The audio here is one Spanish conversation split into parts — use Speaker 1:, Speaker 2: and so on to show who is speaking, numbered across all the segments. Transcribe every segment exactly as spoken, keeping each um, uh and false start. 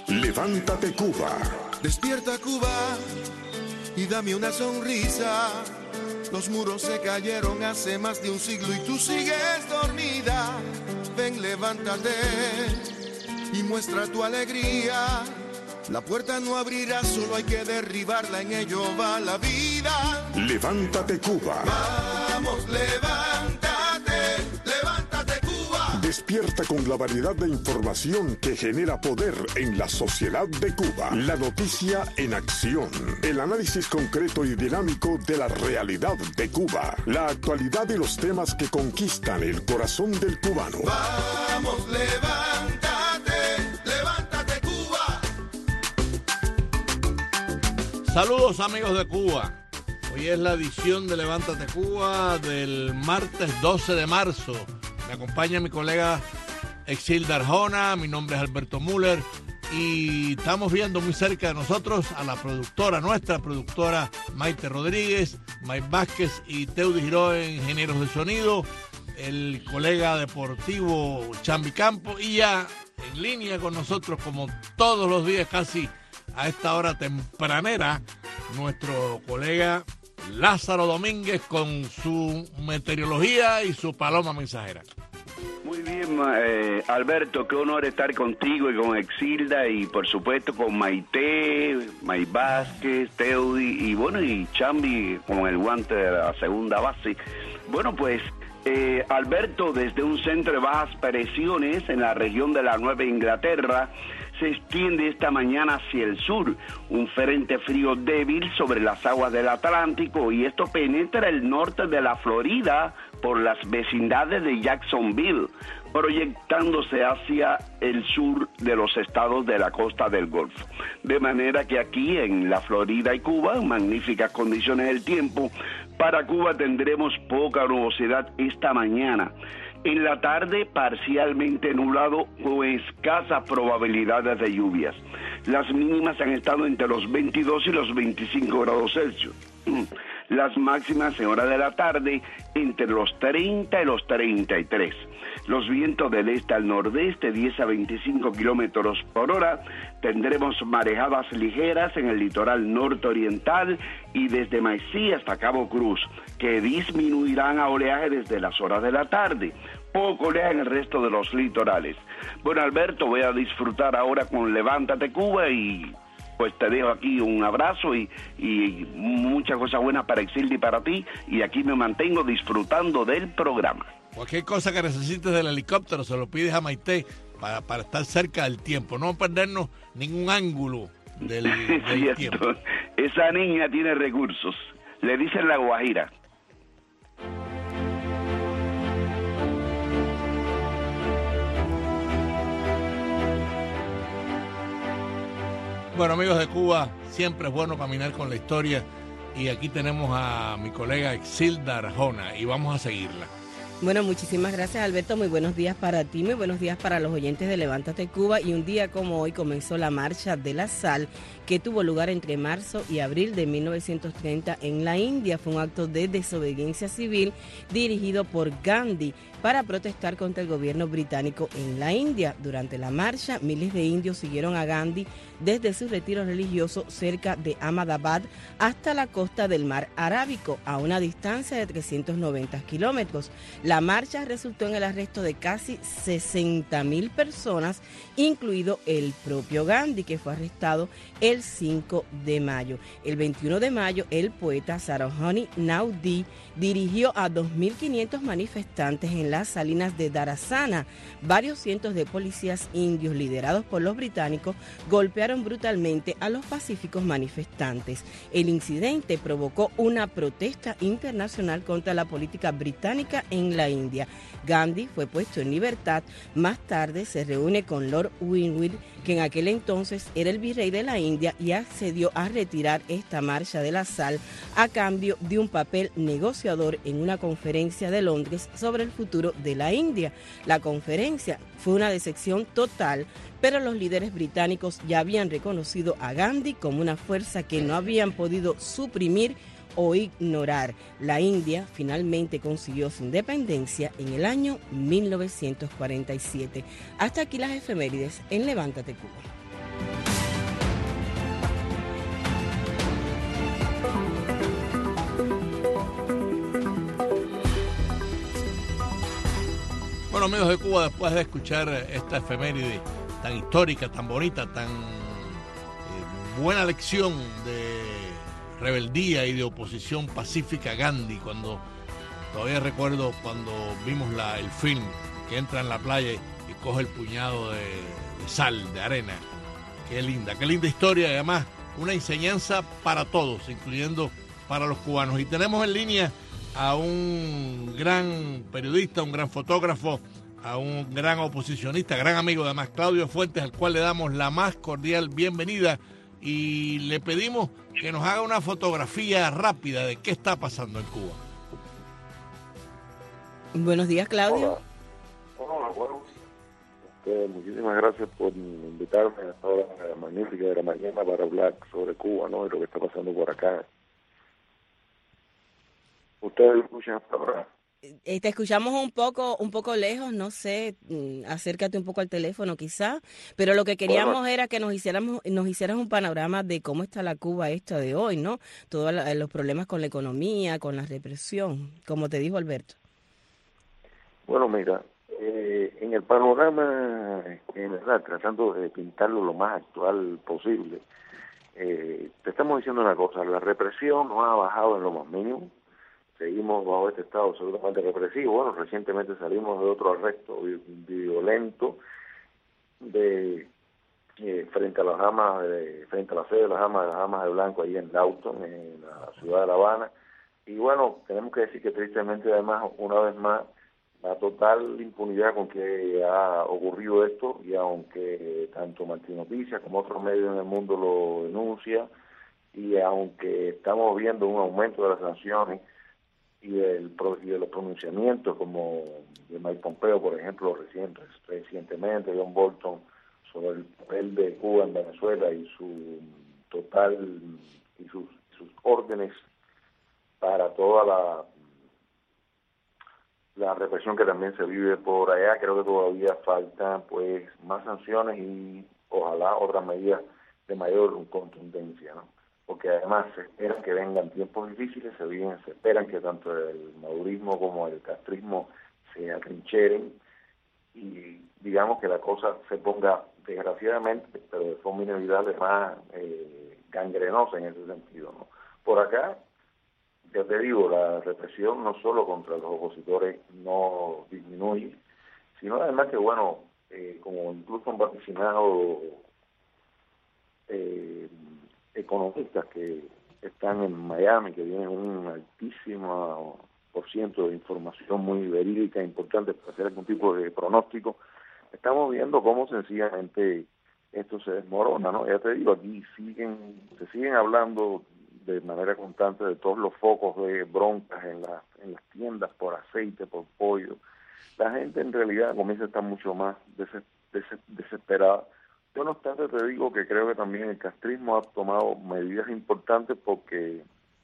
Speaker 1: Levántate Cuba.
Speaker 2: Despierta Cuba y dame una sonrisa. Los muros se cayeron hace más de un siglo y tú sigues dormida. Ven, levántate y muestra tu alegría. La puerta no abrirá, solo hay que derribarla, en ello va la vida.
Speaker 1: Levántate Cuba.
Speaker 2: Vamos, levántate, levántate Cuba.
Speaker 1: Despierta con la variedad de información que genera poder en la sociedad de Cuba. La noticia en acción. El análisis concreto y dinámico de la realidad de Cuba. La actualidad y los temas que conquistan el corazón del cubano.
Speaker 2: Vamos, levántate, levántate Cuba.
Speaker 3: Saludos amigos de Cuba. Hoy es la edición de Levántate Cuba del martes doce de marzo. Me acompaña mi colega Exilda Arjona, mi nombre es Alberto Müller y estamos viendo muy cerca de nosotros a la productora, nuestra productora Maite Rodríguez, Mike Vázquez y Teudi Giró, ingenieros de sonido, el colega deportivo Chambi Campo y ya en línea con nosotros como todos los días casi a esta hora tempranera, nuestro colega Lázaro Domínguez con su meteorología y su paloma mensajera.
Speaker 4: Muy bien, eh, Alberto, qué honor estar contigo y con Exilda y por supuesto con Maite, May Vázquez, Teudi y bueno, y Chambi con el guante de la segunda base. Bueno, pues eh, Alberto, desde un centro de bajas presiones en la región de la Nueva Inglaterra, se extiende esta mañana hacia el sur un frente frío débil sobre las aguas del Atlántico y esto penetra el norte de la Florida por las vecindades de Jacksonville, proyectándose hacia el sur de los estados de la costa del Golfo. De manera que aquí en la Florida y Cuba, magníficas condiciones del tiempo. Para Cuba tendremos poca nubosidad esta mañana. En la tarde, parcialmente nublado con escasas probabilidades de lluvias. Las mínimas han estado entre los veintidós y los veinticinco grados Celsius. Las máximas en hora de la tarde entre los treinta y los treinta y tres. Los vientos del este al nordeste, diez a veinticinco kilómetros por hora. Tendremos marejadas ligeras en el litoral norte-oriental y desde Maicí hasta Cabo Cruz, que disminuirán a oleaje desde las horas de la tarde. Poco oleaje en el resto de los litorales. Bueno, Alberto, voy a disfrutar ahora con Levántate Cuba y pues te dejo aquí un abrazo y, y muchas cosas buenas para Exilda y para ti, y aquí me mantengo disfrutando del programa.
Speaker 3: Cualquier cosa que necesites del helicóptero se lo pides a Maite para, para estar cerca del tiempo, no perdernos ningún ángulo del, del tiempo.
Speaker 4: Esa niña tiene recursos, le dicen la Guajira.
Speaker 3: Bueno, amigos de Cuba, siempre es bueno caminar con la historia y aquí tenemos a mi colega Exilda Arjona y vamos a seguirla.
Speaker 5: Bueno, muchísimas gracias, Alberto. Muy buenos días para ti, muy buenos días para los oyentes de Levántate Cuba. Y un día como hoy comenzó la Marcha de la Sal, que tuvo lugar entre marzo y abril de mil novecientos treinta en la India. Fue un acto de desobediencia civil dirigido por Gandhi para protestar contra el gobierno británico en la India. Durante la marcha, miles de indios siguieron a Gandhi desde su retiro religioso cerca de Ahmedabad hasta la costa del mar Arábico, a una distancia de trescientos noventa kilómetros. La marcha resultó en el arresto de casi sesenta mil personas, incluido el propio Gandhi, que fue arrestado el cinco de mayo. El veintiuno de mayo, el poeta Sarojini Naidu dirigió a dos mil quinientos manifestantes en las salinas de Dharasana. Varios cientos de policías indios liderados por los británicos golpearon brutalmente a los pacíficos manifestantes. El incidente provocó una protesta internacional contra la política británica en la India. Gandhi fue puesto en libertad. Más tarde se reúne con Lord Winwood, que en aquel entonces era el virrey de la India, y accedió a retirar esta marcha de la sal a cambio de un papel negociador en una conferencia de Londres sobre el futuro de la India. La conferencia fue una decepción total, pero los líderes británicos ya habían reconocido a Gandhi como una fuerza que no habían podido suprimir o ignorar. La India finalmente consiguió su independencia en el año mil novecientos cuarenta y siete. Hasta aquí las efemérides en Levántate Cuba.
Speaker 3: Bueno, amigos de Cuba, después de escuchar esta efeméride tan histórica, tan bonita, tan eh, buena lección de rebeldía y de oposición pacífica a Gandhi, cuando todavía recuerdo cuando vimos la, el film que entra en la playa y, y coge el puñado de, de sal, de arena. Qué linda, qué linda historia y además una enseñanza para todos, incluyendo para los cubanos. Y tenemos en línea a un gran periodista, un gran fotógrafo, a un gran oposicionista, gran amigo además, Claudio Fuentes, al cual le damos la más cordial bienvenida y le pedimos que nos haga una fotografía rápida de qué está pasando en Cuba.
Speaker 5: Buenos días, Claudio.
Speaker 6: Hola, hola, bueno. Este, muchísimas gracias por invitarme a esta hora magnífica de la mañana para hablar sobre Cuba, ¿no? Y lo que está pasando por acá. ¿Ustedes lo escuchan hasta ahora?
Speaker 5: Eh, Te escuchamos un poco, un poco lejos, no sé, mm, acércate un poco al teléfono quizá, pero lo que queríamos
Speaker 6: Bueno.
Speaker 5: era que nos hiciéramos, nos hicieras un panorama de cómo está la Cuba esta de hoy, ¿no? Todos la- los problemas con la economía, con la represión, como te dijo Alberto.
Speaker 6: Bueno, mira, eh, en el panorama general, tratando de pintarlo lo más actual posible, eh, te estamos diciendo una cosa, la represión no ha bajado en lo más mínimo. Seguimos bajo este estado absolutamente represivo. Bueno, recientemente salimos de otro arresto vi- violento de eh, frente a las Damas, de, frente a la sede de las Damas, de las Damas de Blanco, ahí en Downton, en la ciudad de La Habana. Y bueno, tenemos que decir que tristemente, además, una vez más, la total impunidad con que ha ocurrido esto, y aunque tanto Martín Noticias como otros medios en el mundo lo denuncian, y aunque estamos viendo un aumento de las sanciones, y, el, y de los pronunciamientos como de Mike Pompeo, por ejemplo, reciente, recientemente, John Bolton, sobre el papel de Cuba en Venezuela y su total y sus, sus órdenes para toda la la represión que también se vive por allá. Creo que todavía faltan pues más sanciones y ojalá otras medidas de mayor contundencia, ¿no? Porque además se espera que vengan tiempos difíciles, se viven, se esperan que tanto el madurismo como el castrismo se atrincheren y digamos que la cosa se ponga desgraciadamente, pero de forma inevitable, más eh, gangrenosa en ese sentido, ¿no? Por acá, ya te digo, la represión no solo contra los opositores no disminuye, sino además que, bueno, eh, como incluso han vaticinado eh, economistas que están en Miami, que tienen un altísimo por ciento de información muy verídica e importante para hacer algún tipo de pronóstico, estamos viendo cómo sencillamente esto se desmorona, ¿no? Ya te digo, aquí siguen, se siguen hablando de manera constante de todos los focos de broncas en, la, en las tiendas por aceite, por pollo. La gente en realidad comienza a estar mucho más des, des, desesperada. Yo no obstante te digo que creo que también el castrismo ha tomado medidas importantes porque,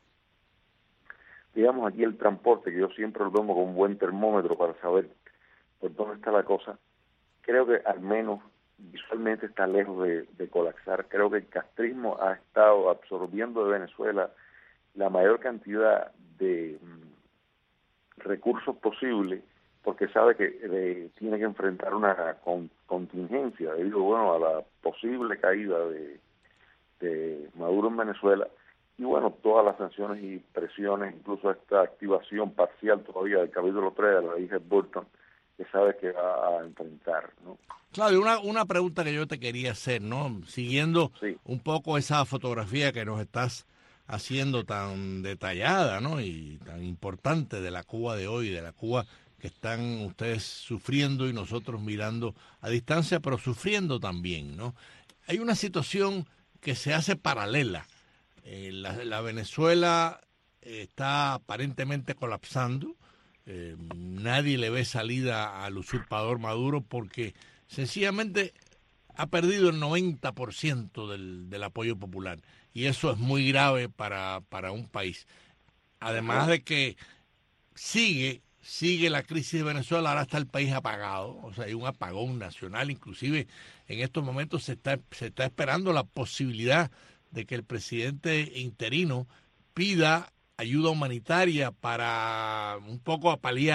Speaker 6: digamos, aquí el transporte, que yo siempre lo tomo con un buen termómetro para saber por dónde está la cosa, creo que al menos visualmente está lejos de, de colapsar. Creo que el castrismo ha estado absorbiendo de Venezuela la mayor cantidad de mm, recursos posibles, porque sabe que eh, tiene que enfrentar una con, contingencia debido, bueno, a la posible caída de, de Maduro en Venezuela, y bueno, todas las sanciones y presiones, incluso esta activación parcial todavía del capítulo tres de la ley de Burton, que sabe que va a enfrentar, ¿no?
Speaker 3: Claudio, una, una pregunta que yo te quería hacer, ¿no? Siguiendo
Speaker 6: Sí.
Speaker 3: un poco esa fotografía que nos estás haciendo tan detallada, ¿no? Y tan importante de la Cuba de hoy, de la Cuba que están ustedes sufriendo y nosotros mirando a distancia, pero sufriendo también, ¿no? Hay una situación que se hace paralela. Eh, la, la Venezuela eh, está aparentemente colapsando. Eh, nadie le ve salida al usurpador Maduro porque sencillamente ha perdido el noventa por ciento del, del apoyo popular, y eso es muy grave para, para un país. Además de que sigue sigue la crisis de Venezuela, ahora está el país apagado, o sea, hay un apagón nacional, inclusive en estos momentos se está, se está esperando la posibilidad de que el presidente interino pida ayuda humanitaria para un poco paliar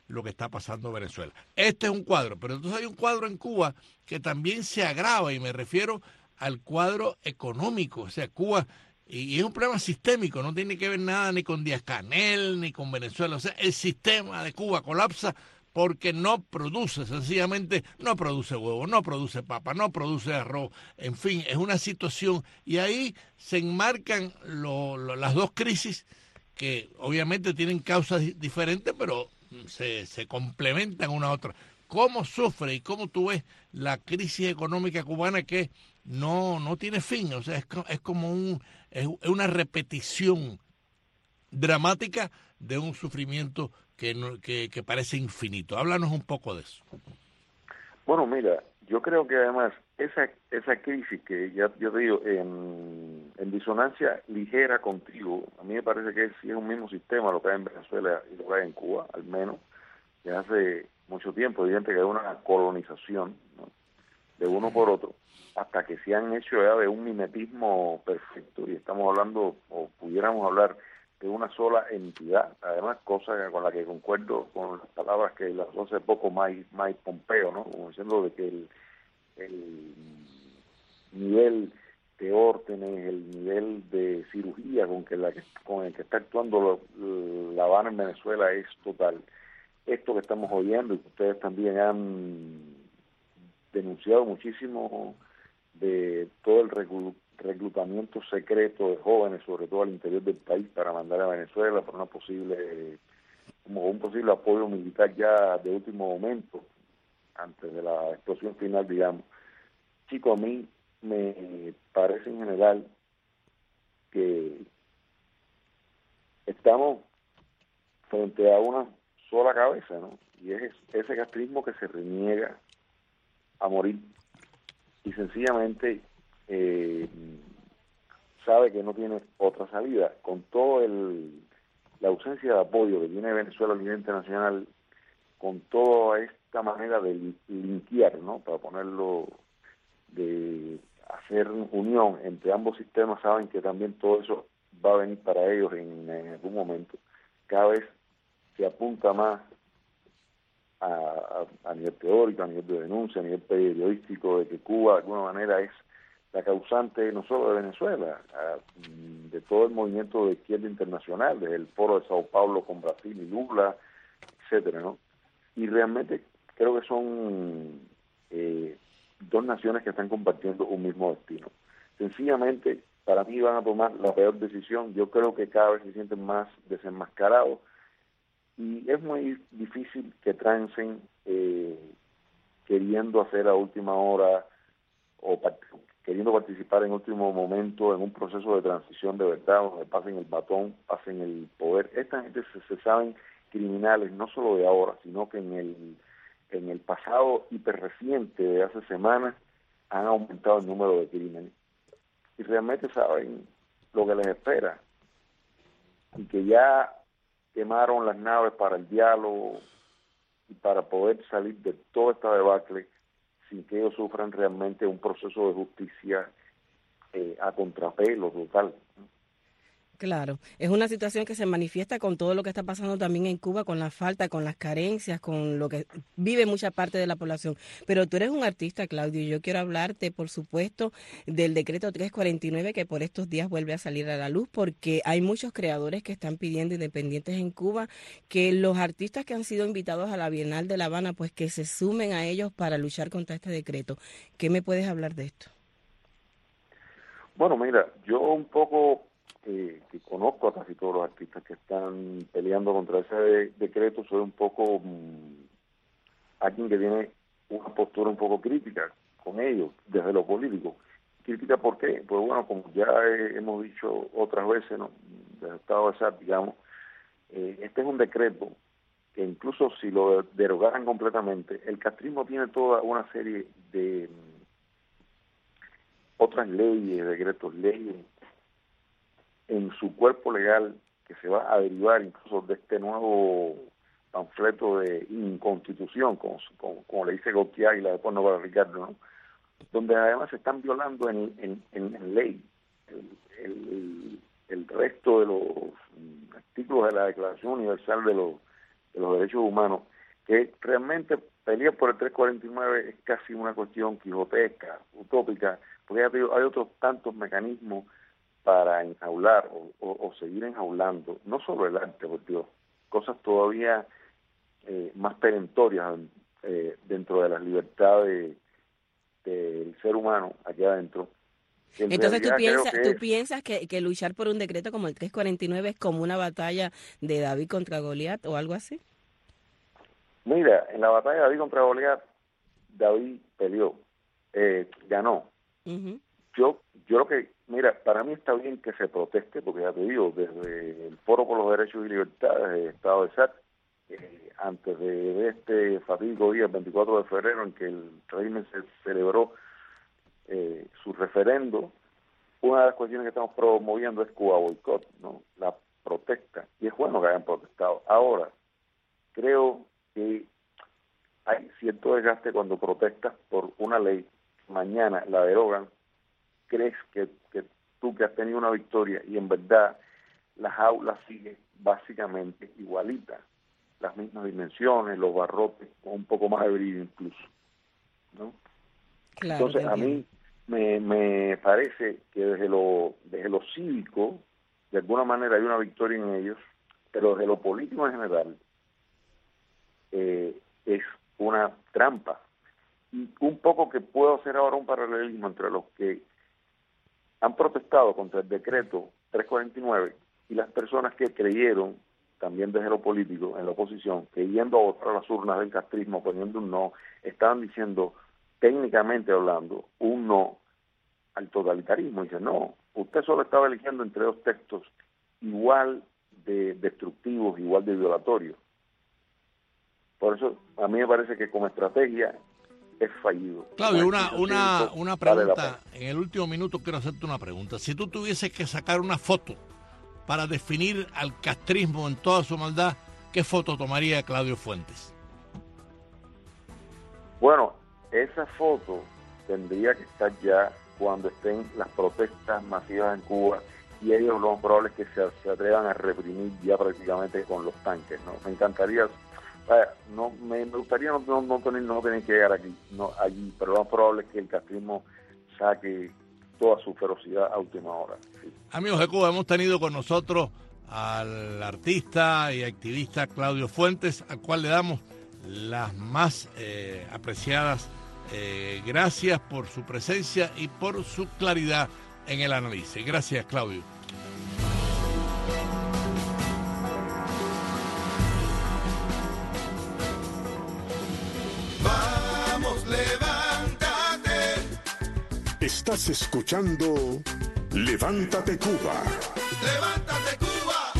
Speaker 3: lo que está pasando en Venezuela. Este es un cuadro, pero entonces hay un cuadro en Cuba que también se agrava, y me refiero al cuadro económico. O sea, Cuba, y, y es un problema sistémico, no tiene que ver nada ni con Díaz-Canel ni con Venezuela. O sea, el sistema de Cuba colapsa porque no produce, sencillamente no produce huevo, no produce papa, no produce arroz, en fin, es una situación, y ahí se enmarcan lo, lo, las dos crisis que obviamente tienen causas diferentes, pero se, se complementan una a otra. ¿Cómo sufre y cómo tú ves la crisis económica cubana que no, no tiene fin? O sea, es, es como un, es una repetición dramática de un sufrimiento que, no, que, que parece infinito. Háblanos un poco de eso.
Speaker 6: Bueno, mira, yo creo que además esa esa crisis que ya yo te digo, en, en disonancia ligera contigo, a mí me parece que sí es un mismo sistema lo que hay en Venezuela y lo que hay en Cuba, al menos, que hace mucho tiempo, evidente que hay una colonización, ¿no?, de uno por otro, hasta que se han hecho ya de un mimetismo perfecto, y estamos hablando, o pudiéramos hablar, de una sola entidad, además, cosa con la que concuerdo con las palabras que lanzó hace poco Mike, Mike Pompeo, ¿no?, como diciendo de que el, el nivel de órdenes, el nivel de cirugía con que la con el que está actuando lo, La Habana en Venezuela es total. Esto que estamos oyendo, y que ustedes también han denunciado muchísimo, de todo el reclu reclutamiento secreto de jóvenes, sobre todo al interior del país, para mandar a Venezuela por una posible, como un posible apoyo militar ya de último momento, antes de la explosión final, digamos. Chico, a mí me parece en general que estamos frente a una sola cabeza, ¿no? Y es ese castrismo que se reniega a morir y sencillamente eh, sabe que no tiene otra salida. Con todo el la ausencia de apoyo que tiene Venezuela a nivel internacional, con toda esta manera de linkear, ¿no?, para ponerlo, de hacer unión entre ambos sistemas, saben que también todo eso va a venir para ellos en, en algún momento. Cada vez se apunta más a, a, a nivel teórico, a nivel de denuncia, a nivel periodístico, de que Cuba de alguna manera es la causante no solo de Venezuela, a, de todo el movimiento de izquierda internacional, desde el foro de Sao Paulo con Brasil y Lula, etcétera, ¿no? Y realmente creo que son eh, dos naciones que están compartiendo un mismo destino. Sencillamente, para mí van a tomar la peor decisión. Yo creo que cada vez se sienten más desenmascarados, y es muy difícil que trancen eh, queriendo hacer a última hora o part queriendo participar en último momento en un proceso de transición de verdad, donde pasen el batón, pasen el poder. Esta gente se, se saben criminales, no solo de ahora, sino que en el, en el pasado hiperreciente de hace semanas han aumentado el número de crímenes. Y realmente saben lo que les espera, y que ya quemaron las naves para el diálogo y para poder salir de toda esta debacle sin que ellos sufran realmente un proceso de justicia eh, a contrapelo total.
Speaker 5: Claro, es una situación que se manifiesta con todo lo que está pasando también en Cuba, con la falta, con las carencias, con lo que vive mucha parte de la población. Pero tú eres un artista, Claudio, y yo quiero hablarte, por supuesto, del decreto trescientos cuarenta y nueve, que por estos días vuelve a salir a la luz, porque hay muchos creadores que están pidiendo, independientes en Cuba, que los artistas que han sido invitados a la Bienal de La Habana, pues que se sumen a ellos para luchar contra este decreto. ¿Qué me puedes hablar de esto?
Speaker 6: Bueno, mira, yo un poco... Eh, que conozco a casi todos los artistas que están peleando contra ese de decreto, soy un poco mmm, alguien que tiene una postura un poco crítica con ellos, desde lo político. ¿Crítica por qué? Pues bueno, como ya he, hemos dicho otras veces, ¿no?, desde el Estado de S A T, digamos, eh, este es un decreto que incluso si lo derogaran completamente, el castrismo tiene toda una serie de mmm, otras leyes, decretos, leyes, en su cuerpo legal, que se va a derivar incluso de este nuevo panfleto de inconstitución, como, como, como le dice Gautier y la después no para Ricardo, ¿no?, donde además se están violando en, en, en, en ley el, el, el resto de los artículos de la Declaración Universal de los, de los Derechos Humanos. que realmente pelear por el tres cuarenta y nueve es casi una cuestión quijotesca, utópica, porque ya te digo, hay otros tantos mecanismos para enjaular o, o, o seguir enjaulando, no solo el arte, por Dios, cosas todavía eh, más perentorias eh, dentro de las libertades del ser humano aquí adentro.
Speaker 5: Entonces tú piensas, tú
Speaker 6: es,
Speaker 5: piensas que, que luchar por un decreto como el tres cuarenta y nueve es como una batalla de David contra Goliat o algo así.
Speaker 6: Mira, en la batalla de David contra Goliat, David peleó, eh, ganó. Uh-huh. Yo, yo lo que, mira, para mí está bien que se proteste, porque ya te digo, desde el Foro por los Derechos y Libertades del Estado de S A C, eh, antes de, de este fatídico día, el veinticuatro de febrero, en que el régimen se celebró eh, su referendo, una de las cuestiones que estamos promoviendo es Cuba Boicot, ¿no? La protesta, y es bueno que hayan protestado. Ahora, creo que hay cierto desgaste cuando protestas por una ley, mañana la derogan, crees que, que tú que has tenido una victoria y en verdad la jaula sigue básicamente igualita, las mismas dimensiones, los barrotes, con un poco más de brillo incluso, ¿no? Claro, entonces a mí me, me parece que desde lo, desde lo cívico, de alguna manera hay una victoria en ellos, pero desde lo político en general, eh, es una trampa. Y un poco que puedo hacer ahora un paralelismo entre los que han protestado contra el decreto tres cuarenta y nueve y las personas que creyeron, también desde lo político, en la oposición, que yendo a votar a las urnas del castrismo, poniendo un no, estaban diciendo, técnicamente hablando, un no al totalitarismo. Dice, no, usted solo estaba eligiendo entre dos textos igual de destructivos, igual de violatorios. Por eso, a mí me parece que como estrategia es fallido.
Speaker 3: Claudio, una, una, una pregunta. Vale, en el último minuto quiero hacerte una pregunta. Si tú tuvieses que sacar una foto para definir al castrismo en toda su maldad, ¿qué foto tomaría Claudio Fuentes?
Speaker 6: Bueno, esa foto tendría que estar ya cuando estén las protestas masivas en Cuba y ellos lo más probable es que se, se atrevan a reprimir ya prácticamente con los tanques, ¿no? Me encantaría... No, me, me gustaría no, no, no, tener, no tener que llegar aquí, no allí, pero lo más probable es que el castrismo saque toda su ferocidad a última hora. Sí.
Speaker 3: Amigos de Cuba, hemos tenido con nosotros al artista y activista Claudio Fuentes, al cual le damos las más eh, apreciadas eh, gracias por su presencia y por su claridad en el análisis. Gracias, Claudio.
Speaker 1: Estás escuchando Levántate Cuba.
Speaker 2: ¡Levántate Cuba!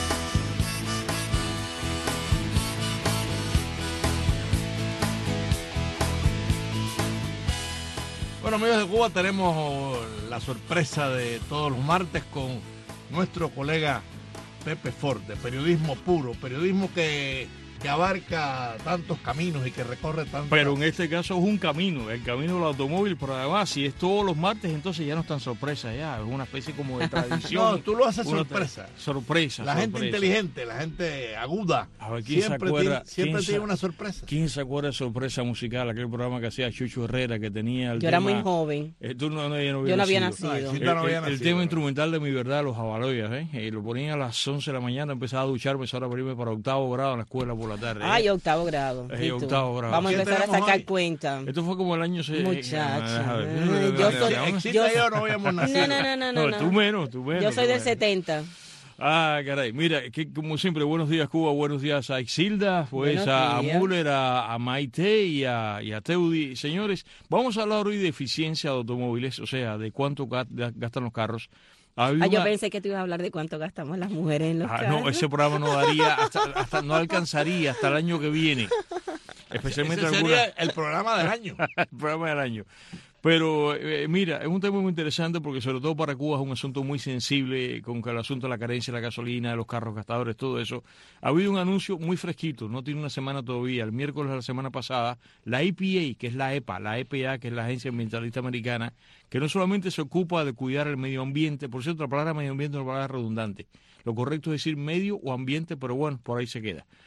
Speaker 3: Bueno, amigos de Cuba, tenemos la sorpresa de todos los martes con nuestro colega Pepe Ford, de periodismo puro, periodismo que... que abarca tantos caminos y que recorre tanto.
Speaker 7: Pero en este caso es un camino, el camino del automóvil, pero además si es todos los martes, entonces ya no es tan sorpresa, ya es una especie como de tradición.
Speaker 3: No, tú lo haces sorpresa.
Speaker 7: Sorpresa.
Speaker 3: La
Speaker 7: sorpresa.
Speaker 3: gente inteligente, la gente aguda,
Speaker 7: a ver, ¿quién
Speaker 3: siempre,
Speaker 7: se acuerda,
Speaker 3: tiene, siempre
Speaker 7: ¿quién
Speaker 3: tiene
Speaker 7: se,
Speaker 3: una sorpresa.
Speaker 7: ¿Quién se acuerda de Sorpresa Musical, aquel programa que hacía Chucho Herrera, que tenía el
Speaker 5: Yo
Speaker 7: tema,
Speaker 5: era muy joven.
Speaker 7: Eh, tú no, no, yo no
Speaker 5: Yo no había
Speaker 7: nacido.
Speaker 5: nacido.
Speaker 3: No,
Speaker 7: El,
Speaker 3: no había
Speaker 7: el,
Speaker 3: nacido,
Speaker 7: el tema
Speaker 3: ¿no?
Speaker 7: instrumental de Mi Verdad, Los Jabaloyas, ¿eh? Y lo ponían a las once de la mañana, empezaba a ducharme, ahora para irme para octavo grado en la escuela por la tarde.
Speaker 5: Ay,
Speaker 7: ¿eh?
Speaker 5: octavo grado.
Speaker 7: Eh, octavo grado.
Speaker 5: Vamos a empezar a sacar
Speaker 3: hoy?
Speaker 5: cuenta.
Speaker 7: Esto fue como el año...
Speaker 5: Muchacha.
Speaker 7: Eh,
Speaker 5: Yo soy...
Speaker 3: Exilda
Speaker 5: Yo,
Speaker 3: y yo no habíamos nacido.
Speaker 5: no, no, no, no,
Speaker 7: No, tú menos, tú menos.
Speaker 5: Yo soy del
Speaker 7: menos.
Speaker 5: setenta.
Speaker 7: Ah, caray. Mira, que como siempre, buenos días Cuba, buenos días a Exilda, pues
Speaker 5: Buenos
Speaker 7: a, a
Speaker 5: días.
Speaker 7: Müller, a, a Maite y a, y a Teudi. Señores, vamos a hablar hoy de eficiencia de automóviles, o sea, de cuánto ga- gastan los carros. Había
Speaker 5: Ah, yo
Speaker 7: una-
Speaker 5: pensé que tú ibas a hablar de cuánto gastamos las mujeres en los
Speaker 7: Ah,
Speaker 5: carros.
Speaker 7: no, ese programa no daría, hasta, hasta no alcanzaría hasta el año que viene. Especialmente
Speaker 3: Ese
Speaker 7: alguna-
Speaker 3: sería el programa del año.
Speaker 7: el programa del año. Pero eh, mira, es un tema muy interesante porque sobre todo para Cuba es un asunto muy sensible con el asunto de la carencia de la gasolina, de los carros gastadores, todo eso. Ha habido un anuncio muy fresquito, no tiene una semana todavía. El miércoles de la semana pasada, la E P A, que es la E P A, la E P A, que es la Agencia Ambientalista Americana, que no solamente se ocupa de cuidar el medio ambiente, por cierto, la palabra medio ambiente es una palabra redundante. Lo correcto es decir medio o ambiente, pero bueno, por ahí se queda.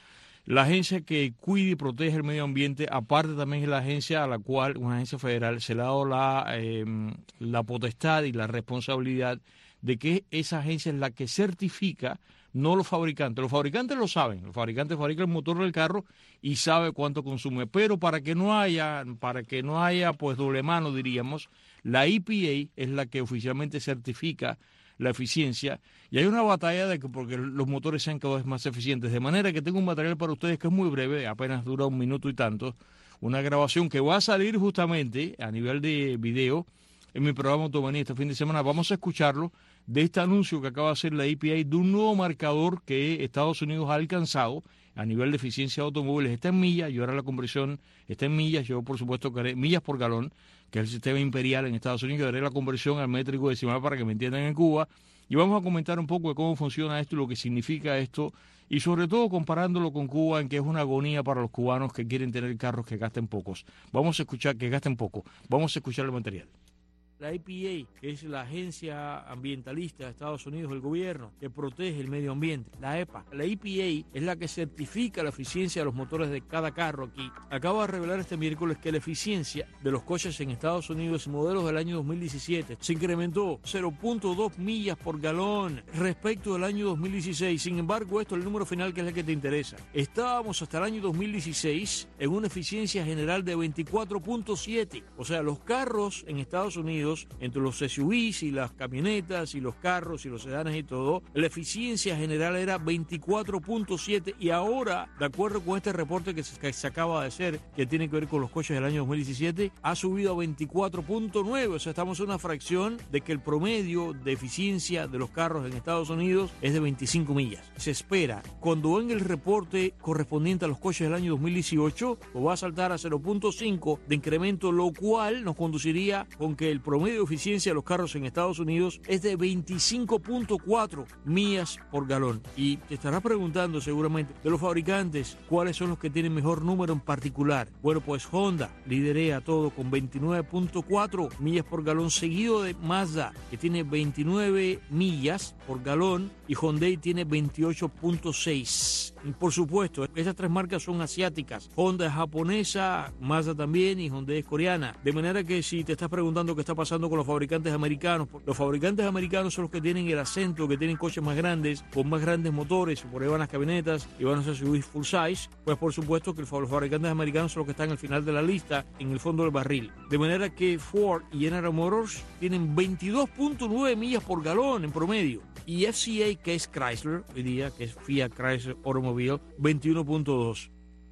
Speaker 7: La agencia que cuide y protege el medio ambiente, aparte también es la agencia a la cual, una agencia federal, se le ha dado la, eh, la potestad y la responsabilidad de que esa agencia es la que certifica, no los fabricantes. Los fabricantes lo saben, los fabricantes fabrican el motor del carro y sabe cuánto consume, pero para que no haya, para que no haya pues doble mano, diríamos, la E P A es la que oficialmente certifica la eficiencia, y hay una batalla de que porque los motores sean cada vez más eficientes, de manera que tengo un material para ustedes que es muy breve, apenas dura un minuto y tanto, una grabación que va a salir justamente a nivel de video en mi programa Automanía este fin de semana. Vamos a escucharlo de este anuncio que acaba de hacer la E P A de un nuevo marcador que Estados Unidos ha alcanzado a nivel de eficiencia de automóviles. Está en millas, yo ahora la conversión está en millas, yo por supuesto que haré millas por galón, que es el sistema imperial en Estados Unidos, haré la conversión al métrico decimal para que me entiendan en Cuba, y vamos a comentar un poco de cómo funciona esto y lo que significa esto, y sobre todo comparándolo con Cuba, en que es una agonía para los cubanos que quieren tener carros que gasten pocos. Vamos a escuchar, que gasten poco, vamos a escuchar el material. La E P A, que es la agencia ambientalista de Estados Unidos, el gobierno, que protege el medio ambiente. La E P A. La E P A es la que certifica la eficiencia de los motores de cada carro aquí. Acaba de revelar este miércoles que la eficiencia de los coches en Estados Unidos, modelos del año dos mil diecisiete, se incrementó cero punto dos millas por galón respecto del año dos mil dieciséis. Sin embargo, esto es el número final, que es el que te interesa. Estábamos hasta el año dos mil dieciséis en una eficiencia general de veinticuatro punto siete. O sea, los carros en Estados Unidos, entre los S U Vs y las camionetas y los carros y los sedanes y todo, la eficiencia general era veinticuatro punto siete, y ahora, de acuerdo con este reporte que se, que se acaba de hacer, que tiene que ver con los coches del año dos mil diecisiete, ha subido a veinticuatro punto nueve. O sea, estamos en una fracción de que el promedio de eficiencia de los carros en Estados Unidos es de veinticinco millas. Se espera, cuando venga el reporte correspondiente a los coches del año dos mil dieciocho, pues va a saltar a cero punto cinco de incremento, lo cual nos conduciría con que el promedio de eficiencia de los carros en Estados Unidos es de veinticinco punto cuatro millas por galón. Y te estarás preguntando seguramente, de los fabricantes, ¿cuáles son los que tienen mejor número en particular? Bueno, pues Honda liderea todo con veintinueve punto cuatro millas por galón, seguido de Mazda, que tiene veintinueve millas por galón, y Hyundai tiene veintiocho punto seis. Y por supuesto, esas tres marcas son asiáticas. Honda es japonesa, Mazda también, y Hyundai es coreana. De manera que si te estás preguntando qué está pasando con los fabricantes americanos, los fabricantes americanos son los que tienen el acento, que tienen coches más grandes, con más grandes motores, por ahí van las camionetas y van a ser S U Vs full size, pues por supuesto que los fabricantes americanos son los que están al final de la lista, en el fondo del barril. De manera que Ford y General Motors tienen veintidós punto nueve millas por galón en promedio, y F C A, que es Chrysler hoy día, que es Fiat Chrysler Automobile, veintiuno punto dos.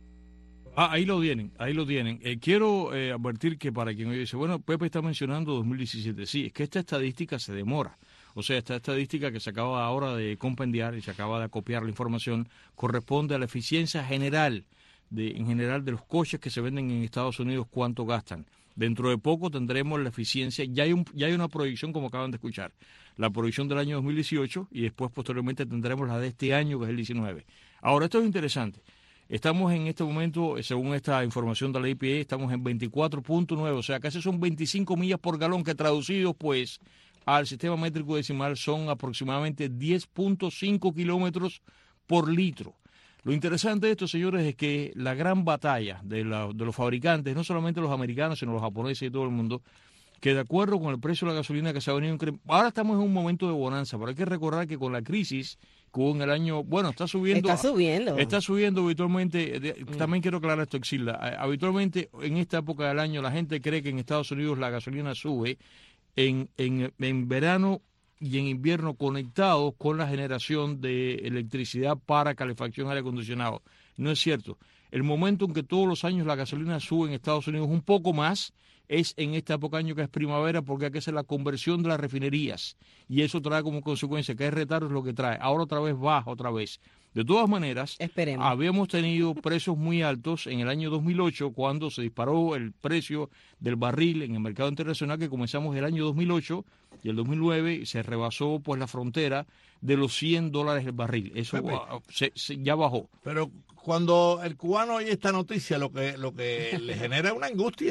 Speaker 7: Ah, ahí lo tienen, ahí lo tienen. Eh, quiero eh, advertir que para quien hoy dice, bueno, Pepe está mencionando dos mil diecisiete. Sí, es que esta estadística se demora. O sea, esta estadística que se acaba ahora de compendiar y se acaba de copiar la información corresponde a la eficiencia general, de, en general de los coches que se venden en Estados Unidos, cuánto gastan. Dentro de poco tendremos la eficiencia, ya hay, un, ya hay una proyección como acaban de escuchar, la proyección del año dos mil dieciocho, y después posteriormente tendremos la de este año, que es el diecinueve. Ahora, esto es interesante. Estamos en este momento, según esta información de la E P A, estamos en veinticuatro punto nueve, o sea, casi son veinticinco millas por galón, que traducidos pues al sistema métrico decimal son aproximadamente diez punto cinco kilómetros por litro. Lo interesante de esto, señores, es que la gran batalla de, la, de los fabricantes, no solamente los americanos, sino los japoneses y todo el mundo, que de acuerdo con el precio de la gasolina que se ha venido incrementando, ahora estamos en un momento de bonanza, pero hay que recordar que con la crisis que hubo en el año, bueno, está subiendo.
Speaker 5: Está subiendo.
Speaker 7: Está subiendo habitualmente. También quiero aclarar esto, Exilda. Habitualmente en esta época del año la gente cree que en Estados Unidos la gasolina sube en, en, en verano y en invierno, conectados con la generación de electricidad para calefacción, aire acondicionado. No es cierto. El momento en que todos los años la gasolina sube en Estados Unidos un poco más es en esta época del año, que es primavera, porque hay que hacer la conversión de las refinerías, y eso trae como consecuencia que hay retardo, es lo que trae. Ahora otra vez baja, otra vez. De todas maneras,
Speaker 5: Esperemos.
Speaker 7: habíamos tenido precios muy altos en el año dos mil ocho, cuando se disparó el precio del barril en el mercado internacional, que comenzamos el año dos mil ocho, y el dos mil nueve se rebasó pues la frontera de los cien dólares el barril. Eso uh, se, se, ya bajó.
Speaker 3: Pero cuando el cubano oye esta noticia, lo que, lo que le genera es una angustia.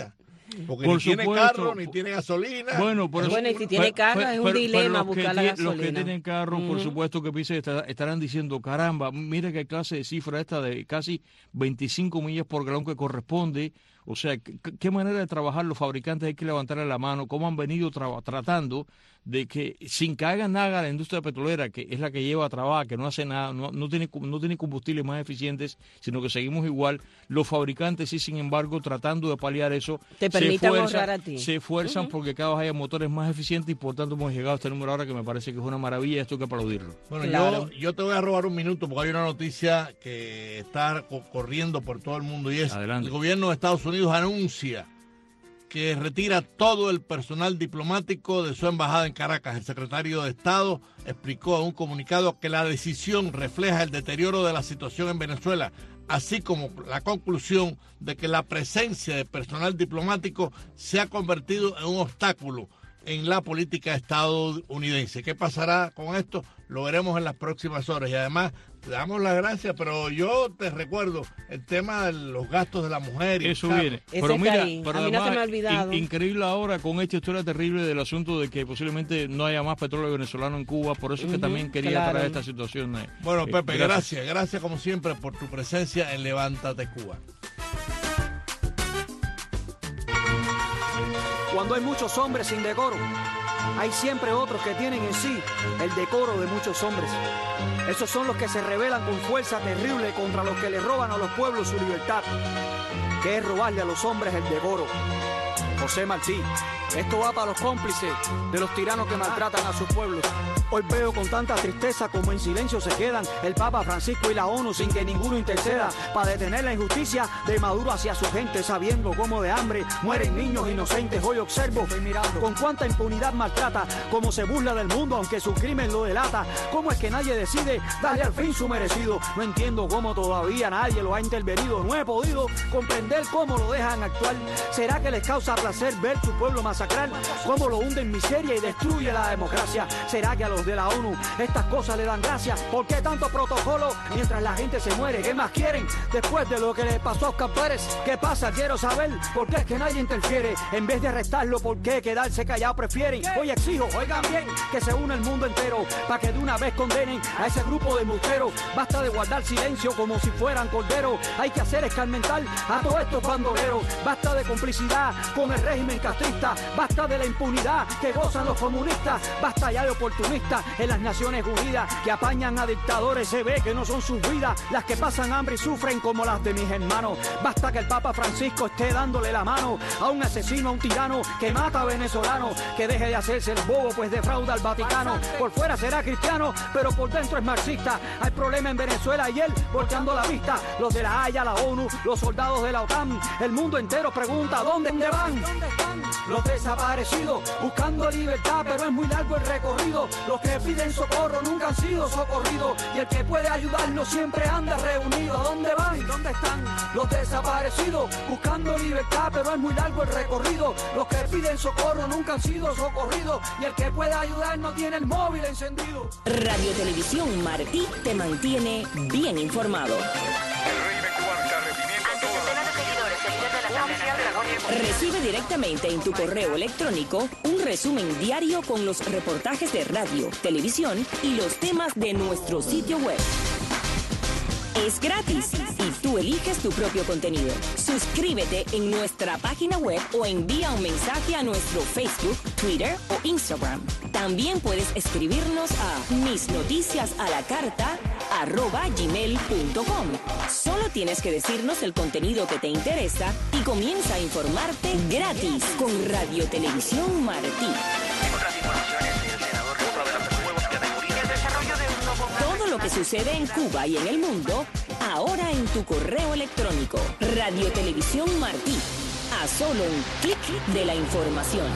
Speaker 3: Porque
Speaker 7: por
Speaker 3: ni tiene
Speaker 7: supuesto,
Speaker 3: carro, ni tiene gasolina.
Speaker 7: Bueno, por
Speaker 5: Bueno, y si tiene carro es un dilema buscar la gasolina.
Speaker 7: Los que tienen carro,
Speaker 5: Uh-huh.
Speaker 7: por supuesto que piensen, estarán diciendo, caramba, mira qué clase de cifra esta de casi veinticinco millas por galón que corresponde. O sea, ¿qué, qué manera de trabajar los fabricantes? Hay que levantarle la mano, cómo han venido tra- tratando de que sin que hagan nada la industria petrolera, que es la que lleva a trabajar, que no hace nada, no, no tiene no tiene combustibles más eficientes, sino que seguimos igual. Los fabricantes sí, sin embargo, tratando de paliar eso,
Speaker 5: te
Speaker 7: se
Speaker 5: permitan
Speaker 7: esfuerzan,
Speaker 5: ahorrar a ti.
Speaker 7: se esfuerzan
Speaker 5: Uh-huh.
Speaker 7: porque cada vez haya motores más eficientes y por tanto hemos llegado a este número ahora que me parece que es una maravilla, esto hay que aplaudirlo.
Speaker 3: Bueno,
Speaker 5: Claro.
Speaker 3: yo, yo te voy a robar un minuto porque hay una noticia que está co- corriendo por todo el mundo y es
Speaker 7: Adelante.
Speaker 3: el gobierno de Estados Unidos anuncia que retira todo el personal diplomático de su embajada en Caracas. El secretario de Estado explicó en un comunicado que la decisión refleja el deterioro de la situación en Venezuela, así como la conclusión de que la presencia de personal diplomático se ha convertido en un obstáculo en la política estadounidense. ¿Qué pasará con esto? Lo veremos en las próximas horas. Y además, te damos las gracias, pero yo te recuerdo el tema de los gastos de la mujer. Y
Speaker 7: Eso
Speaker 3: el carro.
Speaker 7: viene.
Speaker 5: Ese
Speaker 7: Pero
Speaker 5: está
Speaker 7: mira,
Speaker 5: ahí.
Speaker 7: pero
Speaker 5: A mí no se
Speaker 7: además,
Speaker 5: me ha olvidado.
Speaker 7: in- increíble ahora con esta historia terrible del asunto de que posiblemente no haya más petróleo venezolano en Cuba. Por eso es que
Speaker 5: Ujú,
Speaker 7: también quería
Speaker 5: claro.
Speaker 7: traer esta situación. eh,
Speaker 3: Bueno,
Speaker 7: eh,
Speaker 3: Pepe, gracias. gracias. como siempre por tu presencia en Levántate Cuba.
Speaker 8: Cuando hay muchos hombres sin decoro, hay siempre otros que tienen en sí el decoro de muchos hombres. Esos son los que se rebelan con fuerza terrible contra los que le roban a los pueblos su libertad, que es robarle a los hombres el decoro. José Martí, esto va para los cómplices de los tiranos que maltratan a sus pueblos. Hoy veo con tanta tristeza como en silencio se quedan el Papa Francisco y la ONU sin que ninguno interceda para detener la injusticia de Maduro hacia su gente, sabiendo cómo de hambre mueren niños inocentes. Hoy observo con cuánta impunidad maltrata, cómo se burla del mundo aunque su crimen lo delata. Cómo es que nadie decide darle al fin su merecido. No entiendo cómo todavía nadie lo ha intervenido. No he podido comprender cómo lo dejan actuar. ¿Será que les causa placer ver su pueblo masacrar? ¿Cómo lo hunde en miseria y destruye la democracia? ¿Será que a los de la ONU estas cosas le dan gracia? ¿Por qué tanto protocolo mientras la gente se muere? ¿Qué más quieren después de lo que le pasó a Oscar Pérez? ¿Qué pasa? Quiero saber por qué es que nadie interfiere. En vez de arrestarlo, ¿por qué quedarse callado prefieren? Hoy exijo, oigan bien, que se una el mundo entero para que de una vez condenen a ese grupo de embusteros. Basta de guardar silencio como si fueran corderos. Hay que hacer escarmentar a todos estos bandoleros. Basta de complicidad con el régimen castrista. Basta de la impunidad que gozan los comunistas. Basta ya de oportunistas en las Naciones Unidas que apañan a dictadores. Se ve que no son sus vidas las que pasan hambre y sufren como las de mis hermanos. Basta que el Papa Francisco esté dándole la mano a un asesino, a un tirano que mata a venezolanos. Que deje de hacerse el bobo pues defrauda al Vaticano. Por fuera será cristiano pero por dentro es marxista. Hay problema en Venezuela y él volteando la vista. Los de la Haya, la ONU, los soldados de la OTAN, el mundo entero pregunta ¿dónde van? ¿Dónde están los desaparecidos? Buscando libertad pero es muy largo el recorrido. Los que piden socorro nunca han sido socorridos y el que puede ayudarnos siempre anda reunido. ¿Dónde van? ¿Dónde están los desaparecidos? Buscando libertad pero es muy largo el recorrido. Los que piden socorro nunca han sido socorridos y el que puede ayudar no tiene el móvil encendido.
Speaker 9: Radio Televisión Martí te mantiene bien informado. Recibe directamente en tu correo electrónico un resumen diario con los reportajes de radio, televisión y los temas de nuestro sitio web. Es gratis y tú eliges tu propio contenido. Suscríbete en nuestra página web o envía un mensaje a nuestro Facebook, Twitter o Instagram. También puedes escribirnos a misnoticiasalacarta arroba gmail punto com. Solo tienes que decirnos el contenido que te interesa y comienza a informarte gratis con Radio Televisión Martí.
Speaker 10: Otras informaciones, el senador reprueba los nuevos categorías. El desarrollo de un nuevo plan.
Speaker 9: Todo lo que sucede en Cuba y en el mundo, ahora en tu correo electrónico. Radio Televisión Martí. A solo un clic de la información.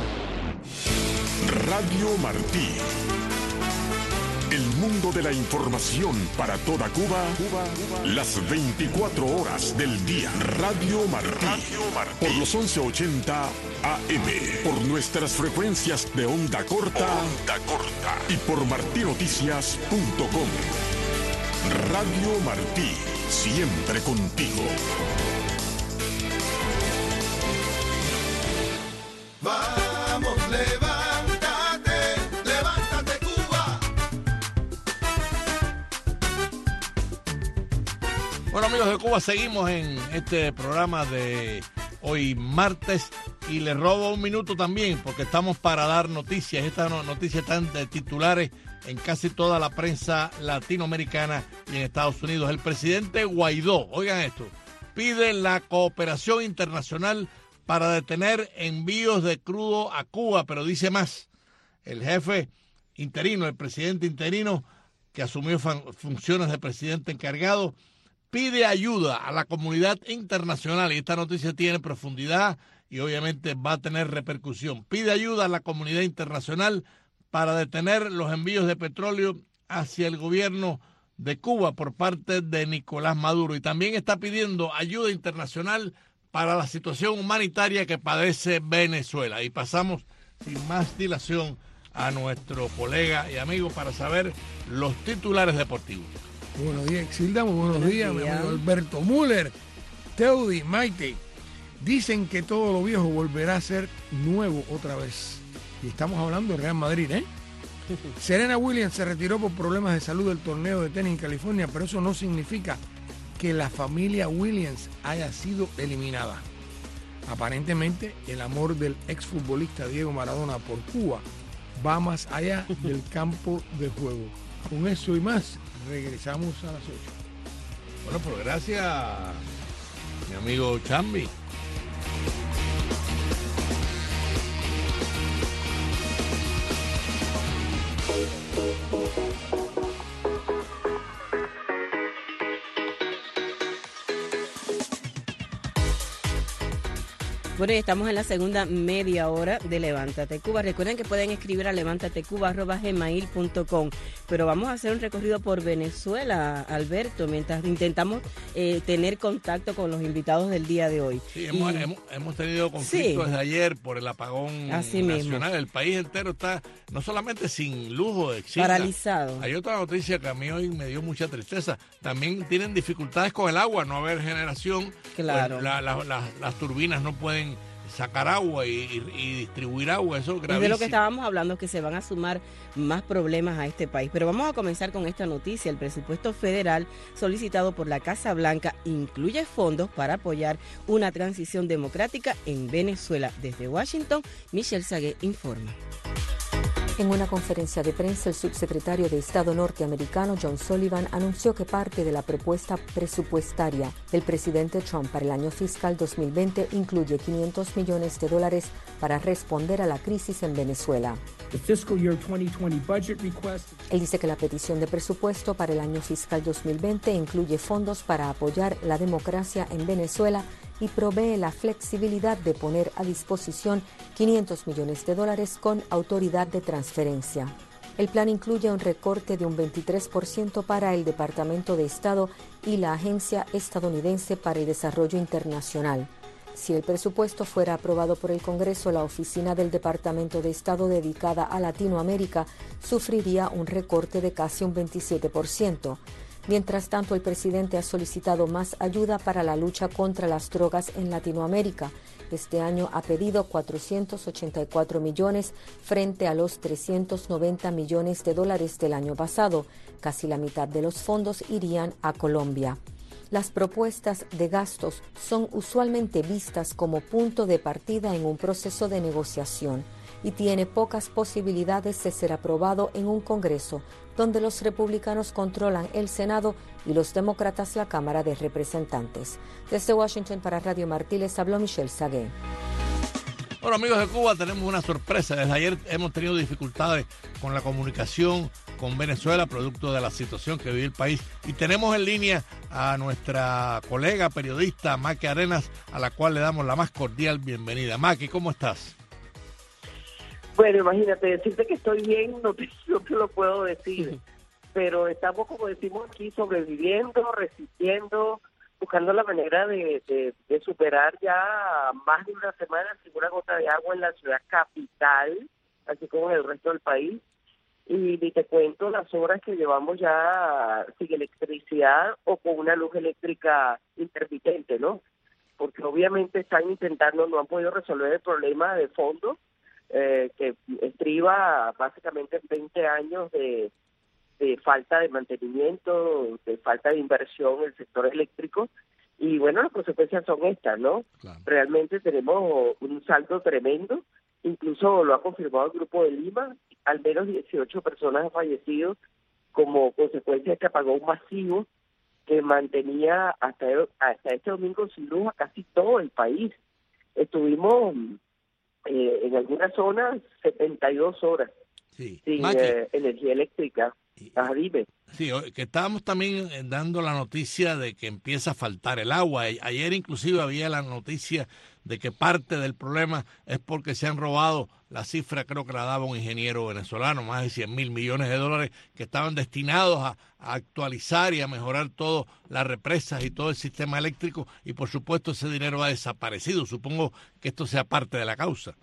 Speaker 1: Radio Martí. El mundo de la información para toda Cuba, Cuba, Cuba. Las veinticuatro horas del día. Radio Martí. Radio Martí. Por los once ochenta A M. Por nuestras frecuencias de onda corta. Onda corta. Y por martinoticias punto com. Radio Martí. Siempre contigo.
Speaker 3: Bueno, amigos de Cuba, seguimos en este programa de hoy martes y les robo un minuto también porque estamos para dar noticias. Estas noticias están de titulares en casi toda la prensa latinoamericana y en Estados Unidos. El presidente Guaidó, oigan esto, pide la cooperación internacional para detener envíos de crudo a Cuba, pero dice más. El jefe interino, el presidente interino que asumió funciones de presidente encargado, pide ayuda a la comunidad internacional, y esta noticia tiene profundidad y obviamente va a tener repercusión. Pide ayuda a la comunidad internacional para detener los envíos de petróleo hacia el gobierno de Cuba por parte de Nicolás Maduro, y también está pidiendo ayuda internacional para la situación humanitaria que padece Venezuela. Y pasamos sin más dilación a nuestro colega y amigo para saber los titulares deportivos.
Speaker 11: Buenos días, Exilda, muy buenos, buenos días, días, mi amigo Alberto Müller, Teudi, Maite. Dicen que todo lo viejo volverá a ser nuevo otra vez. Y estamos hablando del Real Madrid, ¿eh? Serena Williams se retiró por problemas de salud del torneo de tenis en California, pero eso no significa que la familia Williams haya sido eliminada. Aparentemente, el amor del exfutbolista Diego Maradona por Cuba va más allá del campo de juego. Con eso y más, regresamos a las ocho.
Speaker 3: Bueno, pues gracias, mi amigo Chambi.
Speaker 5: Bueno, y estamos en la segunda media hora de Levántate Cuba. Recuerden que pueden escribir a levántatecuba arroba gmail punto com. Pero vamos a hacer un recorrido por Venezuela, Alberto, mientras intentamos eh, tener contacto con los invitados del día de hoy.
Speaker 3: Sí, hemos, y, hemos, hemos tenido conflictos sí, desde ayer por el apagón
Speaker 5: así
Speaker 3: nacional.
Speaker 5: Mismo.
Speaker 3: El país entero está no solamente sin lujo de Exilda,
Speaker 5: paralizado.
Speaker 3: Hay otra noticia que a mí hoy me dio mucha tristeza. También tienen dificultades con el agua, no haber generación.
Speaker 5: Claro.
Speaker 3: Pues la, la, la, las turbinas no pueden sacar agua y, y, y distribuir agua, eso es gravísimo.
Speaker 5: Es de lo que estábamos hablando, que se van a sumar más problemas a este país. Pero vamos a comenzar con esta noticia. El presupuesto federal solicitado por la Casa Blanca incluye fondos para apoyar una transición democrática en Venezuela. Desde Washington, Michelle Sagué informa.
Speaker 12: En una conferencia de prensa, el subsecretario de Estado norteamericano John Sullivan anunció que parte de la propuesta presupuestaria del presidente Trump para el año fiscal dos mil veinte incluye quinientos millones de dólares para responder a la crisis en Venezuela. Él dice que la petición de presupuesto para el año fiscal dos mil veinte incluye fondos para apoyar la democracia en Venezuela y provee la flexibilidad de poner a disposición quinientos millones de dólares con autoridad de transferencia. El plan incluye un recorte de un veintitrés por ciento para el Departamento de Estado y la Agencia Estadounidense para el Desarrollo Internacional. Si el presupuesto fuera aprobado por el Congreso, la oficina del Departamento de Estado dedicada a Latinoamérica sufriría un recorte de casi un veintisiete por ciento. Mientras tanto, el presidente ha solicitado más ayuda para la lucha contra las drogas en Latinoamérica. Este año ha pedido cuatrocientos ochenta y cuatro millones frente a los trescientos noventa millones de dólares del año pasado. Casi la mitad de los fondos irían a Colombia. Las propuestas de gastos son usualmente vistas como punto de partida en un proceso de negociación y tiene pocas posibilidades de ser aprobado en un Congreso donde los republicanos controlan el Senado y los demócratas la Cámara de Representantes. Desde Washington para Radio Martí les habló Michelle Sagué.
Speaker 3: Bueno, amigos de Cuba, tenemos una sorpresa. Desde ayer hemos tenido dificultades con la comunicación con Venezuela, producto de la situación que vive el país. Y tenemos en línea a nuestra colega periodista Maki Arenas, a la cual le damos la más cordial bienvenida. Maki, ¿cómo estás?
Speaker 13: Bueno, imagínate, decirte que estoy bien, no te, no te lo puedo decir, pero estamos, como decimos aquí, sobreviviendo, resistiendo, buscando la manera de, de, de superar ya más de una semana sin una gota de agua en la ciudad capital, así como en el resto del país. Y ni te cuento las horas que llevamos ya sin electricidad o con una luz eléctrica intermitente, ¿no? Porque obviamente están intentando, no han podido resolver el problema de fondo, Eh, que estriba básicamente veinte años de, de falta de mantenimiento, de falta de inversión en el sector eléctrico. Y bueno, las consecuencias son estas, ¿no? Claro. Realmente tenemos un saldo tremendo, incluso lo ha confirmado el Grupo de Lima, al menos dieciocho personas han fallecido como consecuencia de este apagón masivo que mantenía hasta, hasta este domingo sin luz a casi todo el país. Estuvimos eh, en algunas zonas setenta y dos horas sí. sin eh, energía eléctrica. Ah, dime.
Speaker 3: Sí, que estábamos también dando la noticia de que empieza a faltar el agua. Ayer inclusive había la noticia de que parte del problema es porque se han robado, la cifra creo que la daba un ingeniero venezolano, más de cien mil millones de dólares que estaban destinados a, a actualizar y a mejorar todo, las represas y todo el sistema eléctrico, y por supuesto ese dinero ha desaparecido. Supongo que esto sea parte de la causa.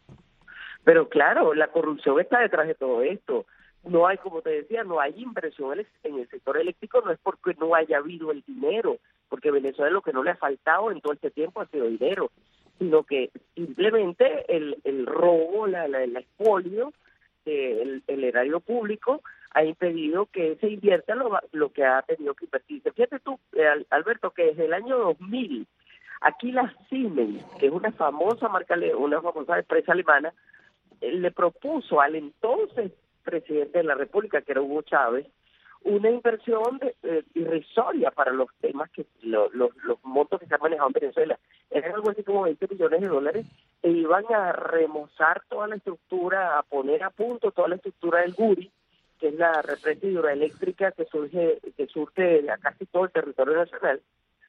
Speaker 13: Pero claro, la corrupción está detrás de todo esto. No hay, como te decía, no hay inversión en el sector eléctrico, no es porque no haya habido el dinero, porque Venezuela lo que no le ha faltado en todo este tiempo ha sido dinero, sino que simplemente el, el robo, la, la, el expolio del el erario público ha impedido que se invierta lo, lo que ha tenido que invertirse. Fíjate tú, Alberto, que desde el año dos mil, aquí la Siemens, que es una famosa marca, una famosa empresa alemana, le propuso al entonces presidente de la República, que era Hugo Chávez, una inversión de, eh, irrisoria para los temas, que lo, lo, los montos que se han manejado en Venezuela. Eran algo así como veinte millones de dólares, e iban a remozar toda la estructura, a poner a punto toda la estructura del Guri, que es la represa hidroeléctrica que surge que surge de casi todo el territorio nacional,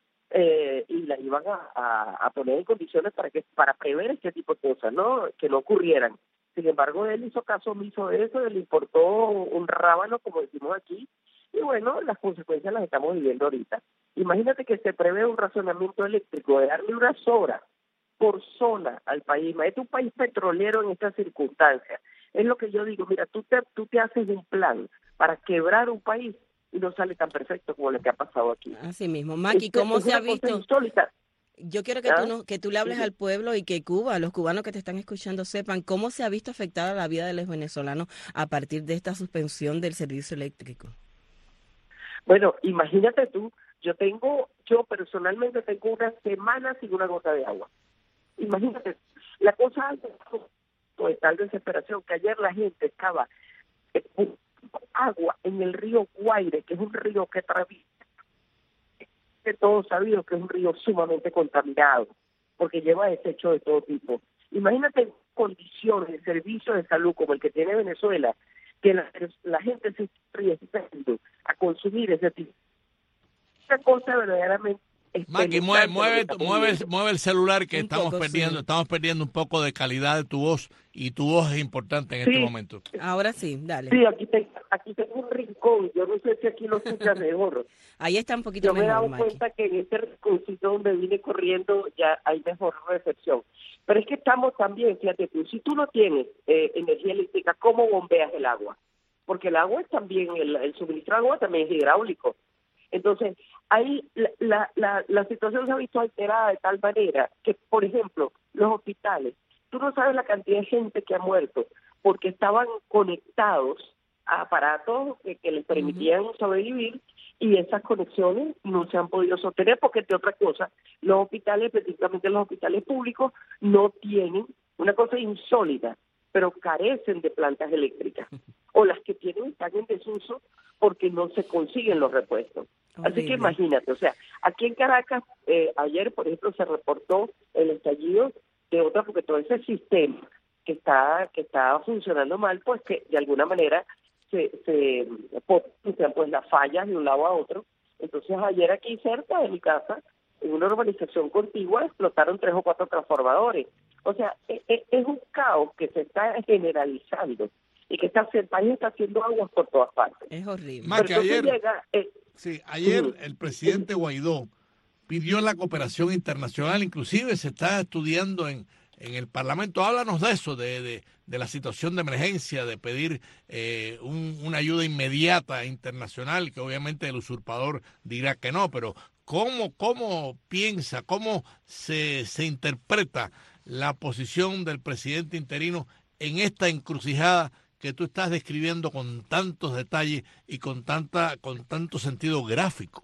Speaker 13: eh, y la iban a, a, a poner en condiciones para que para prever este tipo de cosas, no que no ocurrieran. Sin embargo, él hizo caso omiso de eso, le importó un rábano, como decimos aquí, y bueno, las consecuencias las estamos viviendo ahorita. Imagínate que se prevé un racionamiento eléctrico de darle unas horas por zona al país. Imagínate un país petrolero en estas circunstancias. Es lo que yo digo, mira, tú te, tú te haces un plan para quebrar un país y no sale tan perfecto como lo que ha pasado aquí.
Speaker 5: Así mismo. Maki, ¿cómo es, se ha visto?
Speaker 13: Insólita.
Speaker 5: Yo quiero que, ¿Ah? tú no, que tú le hables sí. al pueblo y que Cuba, los cubanos que te están escuchando, sepan cómo se ha visto afectada la vida de los venezolanos a partir de esta suspensión del servicio eléctrico.
Speaker 13: Bueno, imagínate tú, yo tengo, yo personalmente tengo una semana sin una gota de agua. Imagínate, la cosa de tal desesperación que ayer la gente estaba eh, agua en el río Guaire, que es un río que atraviesa, que todos sabido que es un río sumamente contaminado, porque lleva desechos de todo tipo. Imagínate en condiciones de servicio de salud como el que tiene Venezuela, que la, la gente se está arriesgando a consumir ese tipo. Esa cosa verdaderamente...
Speaker 3: Maki, mueve, mueve, mueve, mueve el celular que un estamos poco, perdiendo, sí. estamos perdiendo un poco de calidad de tu voz, y tu voz es importante en sí. este momento.
Speaker 5: Ahora sí, dale.
Speaker 13: Sí, aquí, te, aquí tengo un rincón, yo no sé si aquí lo escuchas mejor.
Speaker 5: Ahí está un poquito
Speaker 13: yo
Speaker 5: mejor,
Speaker 13: Yo me he dado
Speaker 5: Maki.
Speaker 13: cuenta que en este rinconcito donde vine corriendo ya hay mejor recepción. Pero es que estamos también, fíjate tú, si tú no tienes eh, energía eléctrica, ¿cómo bombeas el agua? Porque el agua es también, el, el suministro de agua también es hidráulico. Entonces, ahí la, la, la, la situación se ha visto alterada de tal manera que, por ejemplo, los hospitales, tú no sabes la cantidad de gente que ha muerto porque estaban conectados a aparatos que, que les permitían uh-huh. sobrevivir, y esas conexiones no se han podido sostener porque, entre otras cosas, los hospitales, específicamente los hospitales públicos, no tienen, una cosa insólita, pero carecen de plantas eléctricas, o las que tienen están en desuso porque no se consiguen los repuestos. Horrible. Así que imagínate, o sea, aquí en Caracas, eh, ayer, por ejemplo, se reportó el estallido de otra, porque todo ese sistema que está que está funcionando mal, pues que de alguna manera se, se potencian pues las fallas de un lado a otro. Entonces ayer aquí cerca de mi casa, en una urbanización contigua, explotaron tres o cuatro transformadores. O sea, es, es un caos que se está generalizando y que está, el país está haciendo aguas por todas partes.
Speaker 5: Es horrible.
Speaker 3: Más que ayer,
Speaker 13: llega, eh,
Speaker 3: sí, ayer el presidente Guaidó pidió la cooperación internacional, inclusive se está estudiando en, en el Parlamento. Háblanos de eso, de, de, de la situación de emergencia, de pedir eh, un, una ayuda inmediata internacional, que obviamente el usurpador dirá que no, pero ¿cómo, cómo piensa, cómo se, se interpreta la posición del presidente interino en esta encrucijada que tú estás describiendo con tantos detalles y con tanta con tanto sentido gráfico?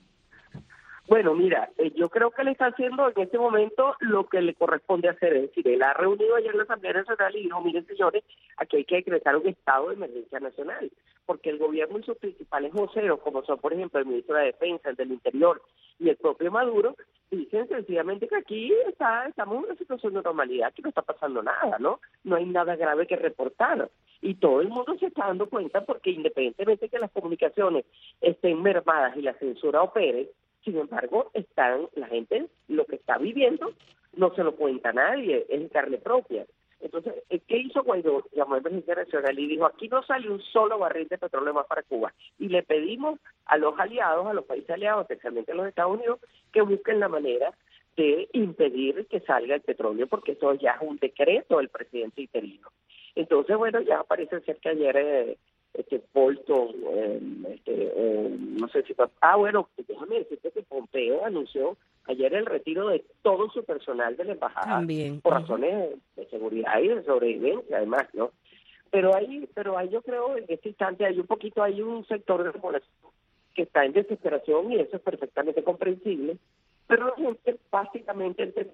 Speaker 13: Bueno, mira, eh, yo creo que le está haciendo en este momento lo que le corresponde hacer. Es decir, él ha reunido ayer en la Asamblea Nacional y dijo, miren señores, aquí hay que decretar un estado de emergencia nacional, porque el gobierno y sus principales voceros, como son por ejemplo el ministro de Defensa, el del Interior y el propio Maduro, dicen sencillamente que aquí está, estamos en una situación de normalidad, que no está pasando nada, ¿no? No hay nada grave que reportar. Y todo el mundo se está dando cuenta porque independientemente de que las comunicaciones estén mermadas y la censura opere, sin embargo, están la gente, lo que está viviendo, no se lo cuenta a nadie, es en carne propia. Entonces, ¿qué hizo Guaidó? Llamó a Emergencia Nacional y dijo, aquí no sale un solo barril de petróleo más para Cuba. Y le pedimos a los aliados, a los países aliados, especialmente a los Estados Unidos, que busquen la manera de impedir que salga el petróleo, porque eso ya es un decreto del presidente interino. Entonces, bueno, ya parece ser que ayer... Eh, este Bolton, eh, este, eh, no sé si... Ah, bueno, déjame decirte que Pompeo anunció ayer el retiro de todo su personal de la embajada.
Speaker 5: También.
Speaker 13: Por razones de seguridad y de sobrevivencia, además, ¿no? Pero ahí, pero ahí yo creo en este instante hay un poquito, hay un sector de la población que está en desesperación y eso es perfectamente comprensible, pero la gente básicamente entiende.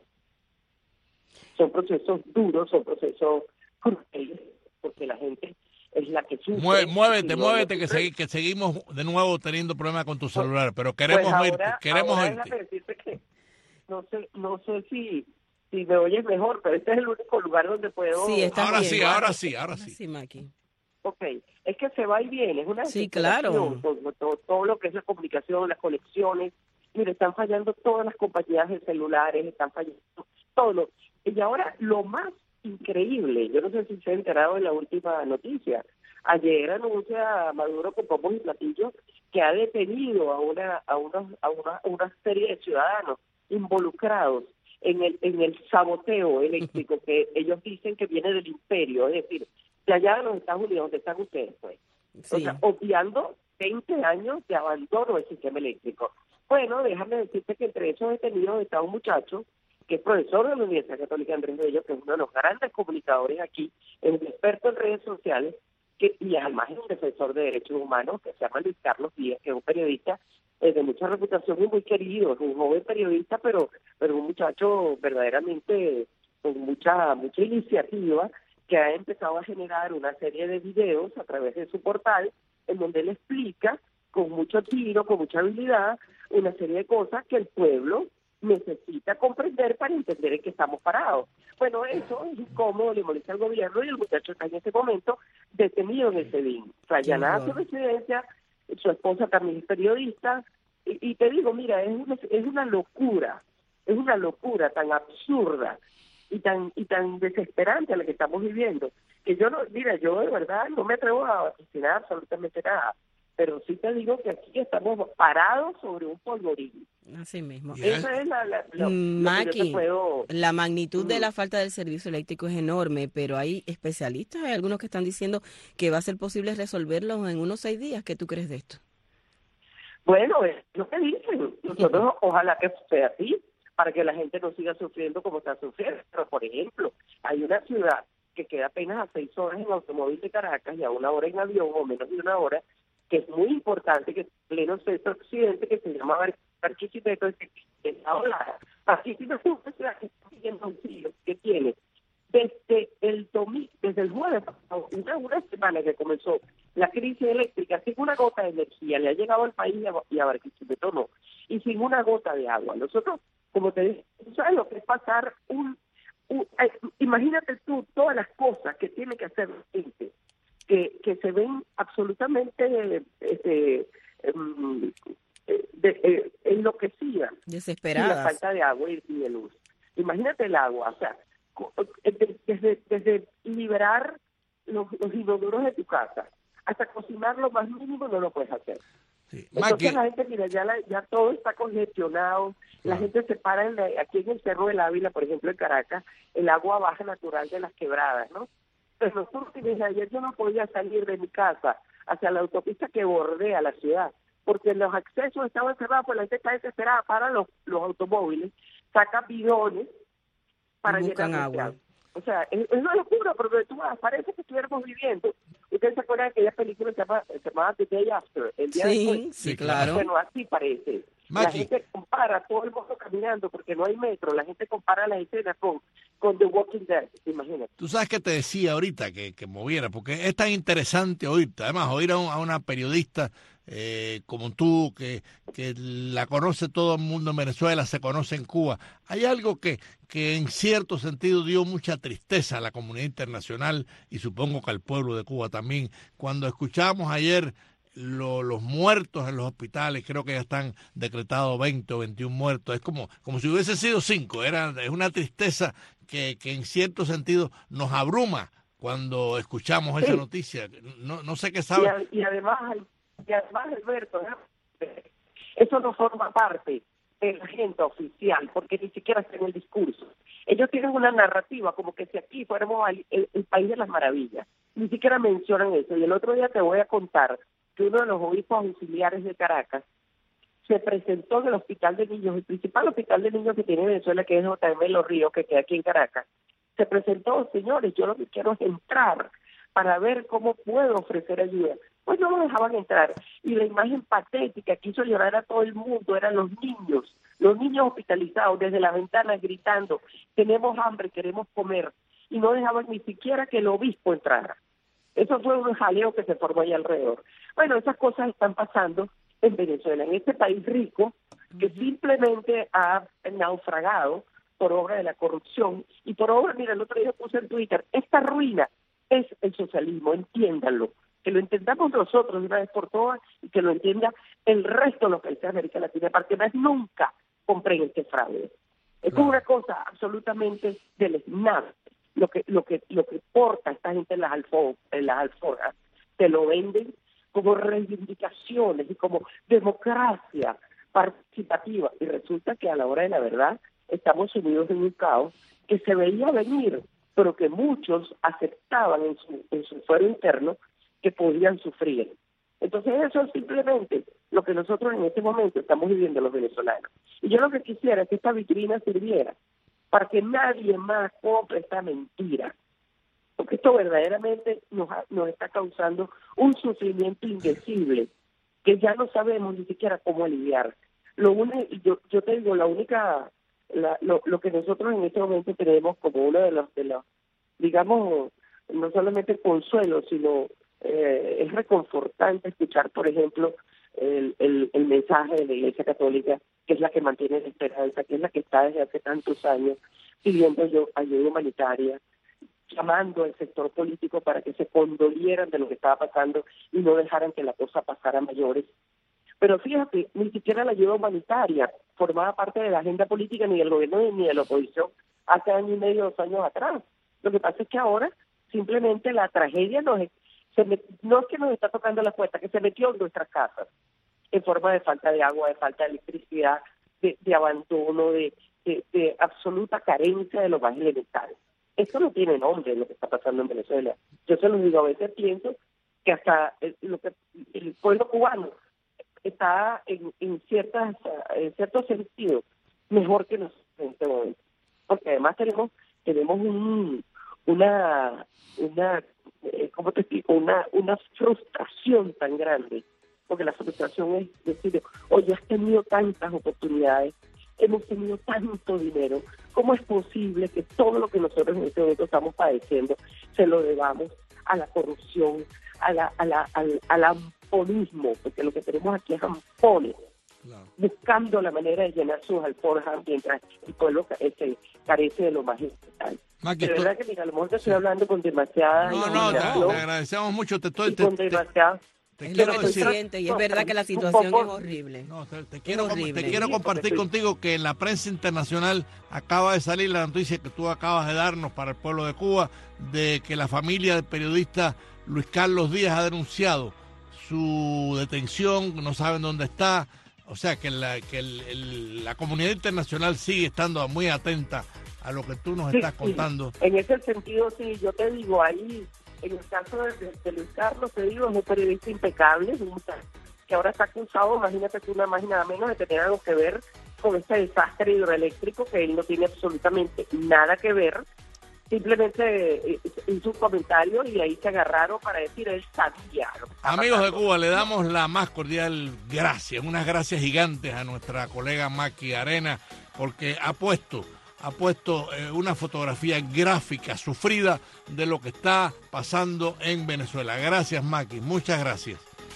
Speaker 13: Son procesos duros, son procesos crueles, porque la gente es la que sufre.
Speaker 3: Mué, muévete,
Speaker 13: no
Speaker 3: muévete, que,
Speaker 13: sufre.
Speaker 3: segui, que seguimos de nuevo teniendo problemas con tu celular, pero queremos
Speaker 13: pues ahora,
Speaker 3: oírte, queremos
Speaker 13: ahora
Speaker 3: oírte.
Speaker 13: déjame decirte que no sé, no sé si, si me oyes mejor, pero este es el único lugar donde puedo...
Speaker 5: Sí, está
Speaker 3: ahora
Speaker 5: bien.
Speaker 3: sí, ahora sí, ahora
Speaker 5: Ahora
Speaker 3: sí.
Speaker 5: sí, Maki.
Speaker 13: Ok, es que se va y viene, es una
Speaker 5: Sí,
Speaker 13: desesperación,
Speaker 5: claro.
Speaker 13: todo, todo, todo lo que es la comunicación, las conexiones, mire, están fallando todas las compañías de celulares, están fallando todo. Lo, y ahora lo más increíble, yo no sé si se ha enterado de la última noticia, ayer anuncia Maduro con bombos y platillos que ha detenido a una a una a una, a una serie de ciudadanos involucrados en el en el saboteo eléctrico que ellos dicen que viene del imperio, es decir, de allá de los Estados Unidos, donde están ustedes, pues.
Speaker 5: Sí.
Speaker 13: O sea, obviando veinte años de abandono del sistema eléctrico. Bueno, déjame decirte que entre esos detenidos está un muchacho que es profesor de la Universidad Católica Andrés Bello, que es uno de los grandes comunicadores aquí, es un experto en redes sociales, que, y además es un defensor de derechos humanos, que se llama Luis Carlos Díaz, que es un periodista eh, de mucha reputación y muy querido, es un joven periodista, pero pero un muchacho verdaderamente con mucha mucha iniciativa, que ha empezado a generar una serie de videos a través de su portal, en donde él explica con mucho tiro, con mucha habilidad, una serie de cosas que el pueblo necesita comprender para entender en qué estamos parados. Bueno, eso es incómodo, le molesta al gobierno y el muchacho está en este momento detenido en el SEBIN. O sea, allanada su residencia, su esposa también es periodista, y, y te digo, mira, es una, es una locura, es una locura tan absurda y tan y tan desesperante a la que estamos viviendo, que yo no, mira, yo de verdad no me atrevo a vaticinar absolutamente nada, pero sí te digo que aquí estamos parados sobre un polvorín.
Speaker 5: Así mismo.
Speaker 13: Esa es la, la, la,
Speaker 5: Maki,
Speaker 13: lo que yo te puedo...
Speaker 5: la magnitud
Speaker 13: Mm.
Speaker 5: de la falta del servicio eléctrico es enorme, pero hay especialistas, hay algunos que están diciendo que va a ser posible resolverlo en unos seis días. ¿Qué tú crees de esto?
Speaker 13: Bueno, es lo que dicen. Nosotros ojalá que sea así, para que la gente no siga sufriendo como está sufriendo. Pero, por ejemplo, hay una ciudad que queda apenas a seis horas en automóvil de Caracas y a una hora en avión, o menos de una hora, que es muy importante, que es pleno centro occidente, que se llama Bar- Barquisimeto, que está hablada. Barquisimeto es una ciudad que está siguiendo un siglo, que tiene desde el domingo, desde el jueves pasado, una, una semana que comenzó la crisis eléctrica, sin una gota de energía, le ha llegado al país y a, y a Barquisimeto no, y sin una gota de agua. Nosotros, como te dije, ¿tú sabes lo que es pasar un, un eh, imagínate tú todas las cosas que tiene que hacer la gente, que, que se ven absolutamente este, em, de, eh, enloquecidas,
Speaker 5: Desesperadas.
Speaker 13: y la falta de agua y, y de luz. Imagínate el agua, o sea, co- de- desde, desde liberar los, los inodoros de tu casa hasta cocinar lo más mínimo no lo puedes hacer.
Speaker 3: Sí.
Speaker 13: Entonces
Speaker 3: Maki,
Speaker 13: la gente, mira, ya, la, ya todo está congestionado, la gente se para en la, aquí en el Cerro del Ávila, por ejemplo en Caracas, el agua baja natural de las quebradas, ¿no? Pues nosotros, desde ayer yo no podía salir de mi casa hacia la autopista que bordea la ciudad, porque los accesos estaban cerrados, pues la gente está desesperada, para los, los automóviles, saca bidones para
Speaker 5: Y buscan
Speaker 13: llenar
Speaker 5: agua.
Speaker 13: O sea, es, es una locura, porque tú vas, parece que estuviéramos viviendo. ¿Ustedes se acuerdan de aquella película que se llama, se llamaba The Day After? El día
Speaker 5: Sí,
Speaker 13: después.
Speaker 5: sí, claro.
Speaker 13: Bueno, así parece. La
Speaker 3: Maki.
Speaker 13: gente compara todo el mundo caminando porque no hay metro. La gente compara las escenas con, con The Walking Dead, imagínate.
Speaker 3: Tú sabes que te decía ahorita que, que moviera, porque es tan interesante oírte. Además, oír a, un- a una periodista eh, como tú, que, que la conoce todo el mundo en Venezuela, se conoce en Cuba. Hay algo que, que en cierto sentido dio mucha tristeza a la comunidad internacional y supongo que al pueblo de Cuba también. Cuando escuchamos ayer lo- los muertos en los hospitales, creo que ya están decretados veinte o veintiún muertos. Es como, como si hubiese sido cinco. Era, es una tristeza que, que en cierto sentido nos abruma cuando escuchamos esa
Speaker 13: Sí.
Speaker 3: noticia. No, no sé qué
Speaker 13: Y,
Speaker 3: sabe.
Speaker 13: a- y además, y además, Alberto, ¿eh? Eso no forma parte de la agenda oficial, porque ni siquiera está en el discurso. Ellos tienen una narrativa como que si aquí fuéramos al- el, el país de las maravillas. Ni siquiera mencionan eso. Y el otro día te voy a contar que uno de los obispos auxiliares de Caracas se presentó en el hospital de niños, el principal hospital de niños que tiene Venezuela, que es J M Los Ríos, que queda aquí en Caracas. Se presentó, señores, yo lo que quiero es entrar para ver cómo puedo ofrecer ayuda. Pues no lo dejaban entrar. Y la imagen patética que hizo llorar a todo el mundo eran los niños, los niños hospitalizados desde las ventanas gritando, tenemos hambre, queremos comer. Y no dejaban ni siquiera que el obispo entrara. Eso fue un jaleo que se formó ahí alrededor. Bueno, esas cosas están pasando en Venezuela, en este país rico que simplemente ha naufragado por obra de la corrupción y por obra, mira, el otro día puse en Twitter, esta ruina es el socialismo, entiéndanlo, que lo entendamos nosotros de una vez por todas y que lo entienda el resto de los países de América Latina, para que más nunca compren este fraude. Es como una cosa absolutamente deleznable. Lo que lo que lo que porta esta gente en las alfo, en las alforjas, te lo venden como reivindicaciones y como democracia participativa, y resulta que a la hora de la verdad estamos sumidos en un caos que se veía venir, pero que muchos aceptaban en su en su fuero interno que podían sufrir. Entonces eso es simplemente lo que nosotros en este momento estamos viviendo los venezolanos. Y yo lo que quisiera es que esta vitrina sirviera para que nadie más compre esta mentira, porque esto verdaderamente nos, ha- nos está causando un sufrimiento indecible que ya no sabemos ni siquiera cómo aliviar. Lo único, yo, yo te digo, la única, la, lo, lo que nosotros en este momento tenemos como uno de los, de los digamos, no solamente consuelo, sino eh, es reconfortante escuchar, por ejemplo, el, el, el mensaje de la Iglesia Católica, que es la que mantiene la esperanza, que es la que está desde hace tantos años pidiendo yo, ayuda humanitaria, llamando al sector político para que se condolieran de lo que estaba pasando y no dejaran que la cosa pasara a mayores. Pero fíjate, ni siquiera la ayuda humanitaria formaba parte de la agenda política ni del gobierno ni de la oposición hace año y medio, dos años atrás. Lo que pasa es que ahora simplemente la tragedia nos, se met, no es que nos está tocando la puerta, que se metió en nuestras casas en forma de falta de agua, de falta de electricidad, de, de abandono, de, de, de absoluta carencia de lo más elemental. Esto no tiene nombre, lo que está pasando en Venezuela. Yo se lo digo, a veces pienso que hasta el, lo que, el pueblo cubano está en, en, ciertas, en cierto sentido mejor que nosotros en este momento. Porque además tenemos tenemos un, una, una eh, ¿cómo te explico? Una, una frustración tan grande. Porque la frustración es decir, oye, has tenido tantas oportunidades, hemos tenido tanto dinero, ¿cómo es posible que todo lo que nosotros en este momento estamos padeciendo se lo debamos a la corrupción, a la, a la, al, al amponismo? Porque lo que tenemos aquí es ampones, claro, buscando la manera de llenar sus alforjas mientras el pueblo este, carece de lo más importante. De verdad que, mira, a lo mejor te estoy hablando con demasiada...
Speaker 3: No, no, te, te agradecemos mucho. Te estoy, te,
Speaker 13: con demasiada...
Speaker 3: Te
Speaker 5: es
Speaker 3: quiero
Speaker 5: lo que
Speaker 3: decir,
Speaker 5: siente, y es verdad que la situación es horrible.
Speaker 3: No, te, te quiero,
Speaker 5: es horrible.
Speaker 3: te quiero compartir contigo que en la prensa internacional acaba de salir la noticia que tú acabas de darnos para el pueblo de Cuba, de que la familia del periodista Luis Carlos Díaz ha denunciado su detención, no saben dónde está. O sea que la, que el, el, la comunidad internacional sigue estando muy atenta a lo que tú nos
Speaker 13: sí,
Speaker 3: estás contando.
Speaker 13: Sí. En ese sentido, sí, yo te digo, ahí... En el caso de, de, de Luis Carlos, te digo, es un periodista impecable, que ahora está acusado, imagínate tú, nada más y nada menos, de tener algo que ver con este desastre hidroeléctrico, que él no tiene absolutamente nada que ver, simplemente hizo un comentario y ahí se agarraron para decir él sabía.
Speaker 3: Amigos de Cuba, le damos la más cordial gracias, unas gracias gigantes a nuestra colega Maki Arena, porque ha puesto, ha puesto eh, una fotografía gráfica sufrida de lo que está pasando en Venezuela. Gracias, Maki, muchas gracias.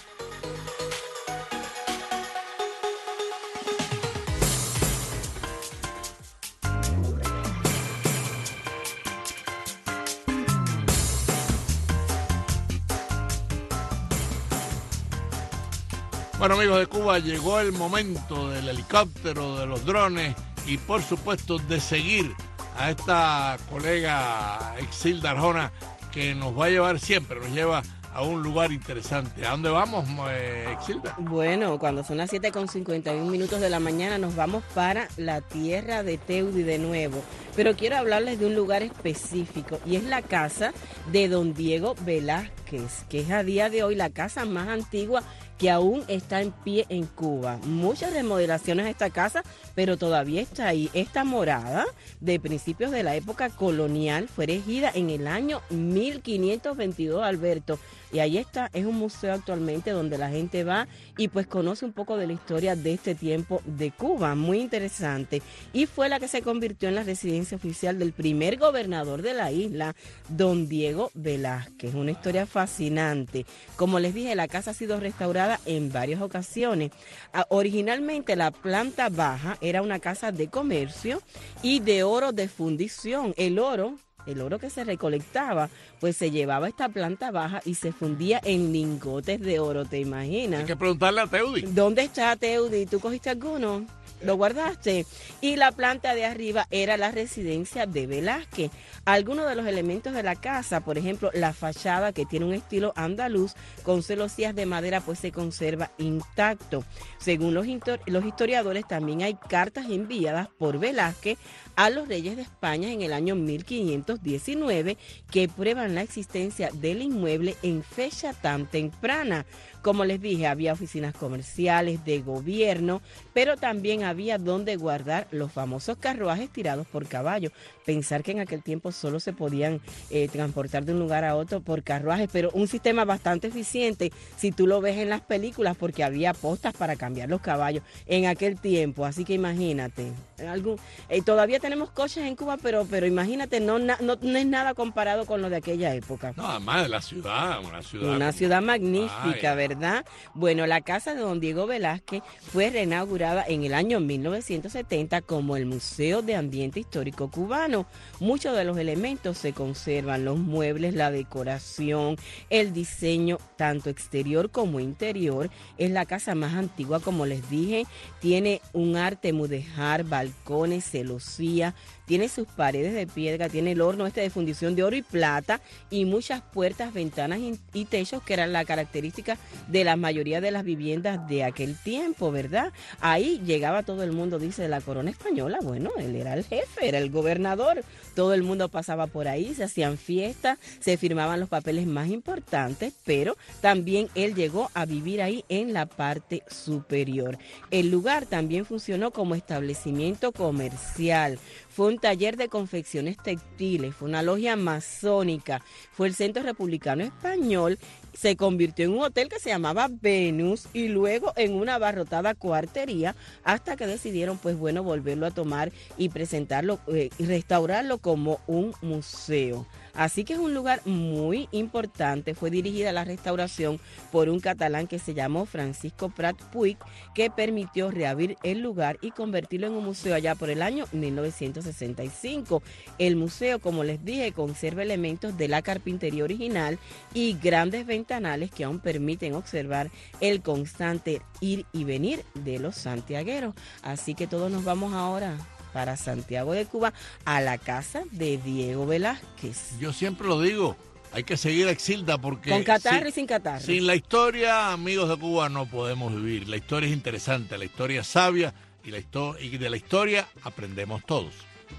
Speaker 3: Bueno, amigos de Cuba, llegó el momento del helicóptero, de los drones y por supuesto de seguir a esta colega Exilda Arjona, que nos va a llevar siempre, nos lleva a un lugar interesante. ¿A dónde vamos, eh, Exilda?
Speaker 5: Bueno, cuando son las siete con cincuenta y un minutos de la mañana nos vamos para la tierra de Teudi de nuevo. Pero quiero hablarles de un lugar específico y es la casa de don Diego Velázquez, que es a día de hoy la casa más antigua que aún está en pie en Cuba. Muchas remodelaciones a esta casa, pero todavía está ahí. Esta morada de principios de la época colonial fue erigida en el año mil quinientos veintidós, Alberto. Y ahí está, es un museo actualmente donde la gente va y pues conoce un poco de la historia de este tiempo de Cuba, muy interesante. Y fue la que se convirtió en la residencia oficial del primer gobernador de la isla, don Diego Velázquez. Una historia fascinante. Como les dije, la casa ha sido restaurada en varias ocasiones. Ah, originalmente la planta baja era una casa de comercio y de oro de fundición. El oro... El oro que se recolectaba, pues se llevaba a esta planta baja y se fundía en lingotes de oro, ¿te imaginas?
Speaker 3: Hay que preguntarle a Teudi.
Speaker 5: ¿Dónde está Teudi? ¿Tú cogiste alguno? ¿Lo guardaste? Y la planta de arriba era la residencia de Velázquez. Algunos de los elementos de la casa, por ejemplo, la fachada que tiene un estilo andaluz con celosías de madera, pues se conserva intacto. Según los, los historiadores, también hay cartas enviadas por Velázquez a los reyes de España en el año mil quinientos diecinueve que prueban la existencia del inmueble en fecha tan temprana. Como les dije, había oficinas comerciales, de gobierno, pero también había donde guardar los famosos carruajes tirados por caballo. Pensar que en aquel tiempo solo se podían eh, transportar de un lugar a otro por carruajes, pero un sistema bastante eficiente si tú lo ves en las películas, porque había postas para cambiar los caballos en aquel tiempo. Así que imagínate, algún, eh, todavía tenemos coches en Cuba, pero pero imagínate, no, na, no, no es nada comparado con lo de aquella época.
Speaker 3: No, además de la ciudad, una ciudad.
Speaker 5: Una
Speaker 3: como...
Speaker 5: ciudad magnífica,
Speaker 3: Ay,
Speaker 5: ¿verdad? Bueno, la casa de don Diego Velázquez fue reinaugurada en el año mil novecientos setenta como el Museo de Ambiente Histórico Cubano. Muchos de los elementos se conservan, los muebles, la decoración, el diseño, tanto exterior como interior. Es la casa más antigua, como les dije, tiene un arte mudéjar, balcones, celosía, tiene sus paredes de piedra, tiene el horno este de fundición de oro y plata y muchas puertas, ventanas y, y techos que eran la característica de la mayoría de las viviendas de aquel tiempo, ¿verdad? Ahí llegaba todo el mundo, dice, de la corona española. Bueno, él era el jefe, era el gobernador, todo el mundo pasaba por ahí, se hacían fiestas, se firmaban los papeles más importantes, pero también él llegó a vivir ahí en la parte superior. El lugar también funcionó como establecimiento comercial. Fue un taller de confecciones textiles, fue una logia masónica, fue el Centro Republicano Español, se convirtió en un hotel que se llamaba Venus y luego en una abarrotada cuartería hasta que decidieron, pues bueno, volverlo a tomar y presentarlo eh, y restaurarlo como un museo. Así que es un lugar muy importante. Fue dirigida la restauración por un catalán que se llamó Francisco Prat Puig, que permitió reabrir el lugar y convertirlo en un museo allá por el año mil novecientos sesenta y cinco. El museo, como les dije, conserva elementos de la carpintería original y grandes ventanales que aún permiten observar el constante ir y venir de los santiagueros. Así que todos nos vamos ahora para Santiago de Cuba, a la casa de Diego Velázquez.
Speaker 3: Yo siempre lo digo, hay que seguir a Exilda porque...
Speaker 5: Con catarro
Speaker 3: sin,
Speaker 5: y sin catarro.
Speaker 3: Sin la historia, amigos de Cuba, no podemos vivir. La historia es interesante, la historia es sabia y, la histo- y de la historia aprendemos todos.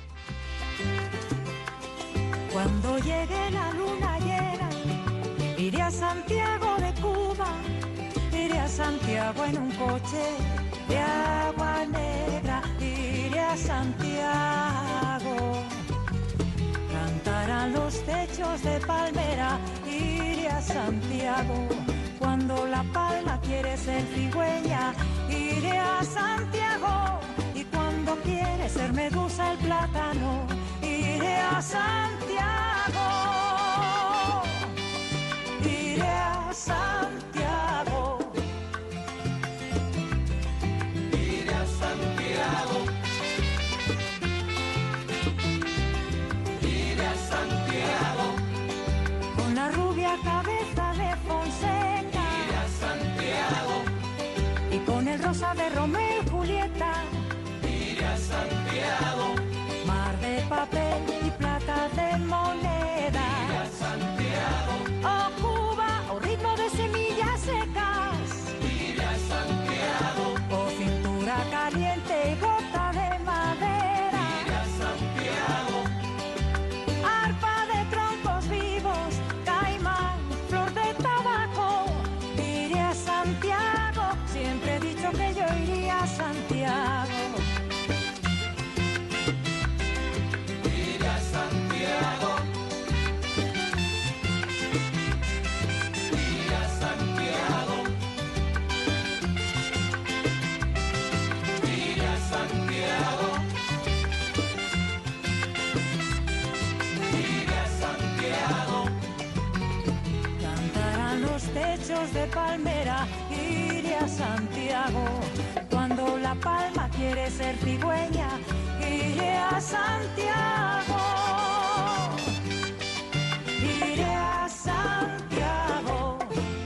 Speaker 14: Cuando llegue la luna llena, iré a Santiago de Cuba, iré a Santiago en un coche de agua negra, iré a Santiago, cantará techos de palmera, iré a Santiago. Cuando la palma quiere ser cigüeña, iré a Santiago. Y cuando quiere ser medusa el plátano, iré a Santiago. Iré a Santiago.
Speaker 2: Iré a Santiago. Iré a Santiago.
Speaker 14: Con la rubia cabeza de Fonseca.
Speaker 2: Iré a Santiago.
Speaker 14: Y con el rosa de Romeo y Julieta.
Speaker 2: Iré a Santiago.
Speaker 14: Mar de papel y plata de moneda.
Speaker 2: Iré a Santiago.
Speaker 14: Oh Cuba, oh ritmo de semillas secas.
Speaker 2: Iré a Santiago.
Speaker 14: Oh cintura caliente y gota de madera.
Speaker 2: Iré a Santiago.
Speaker 14: Arpa de troncos vivos, caimán, flor de tabaco. Iré a Santiago, siempre he dicho que yo iría a Santiago.
Speaker 2: Iré a Santiago. Iré a Santiago. Iré a Santiago. Iré a Santiago.
Speaker 14: Cantarán los techos de palmera, iré a Santiago. Cuando la palma quiere ser cigüeña, iré a Santiago. Iré a Santiago.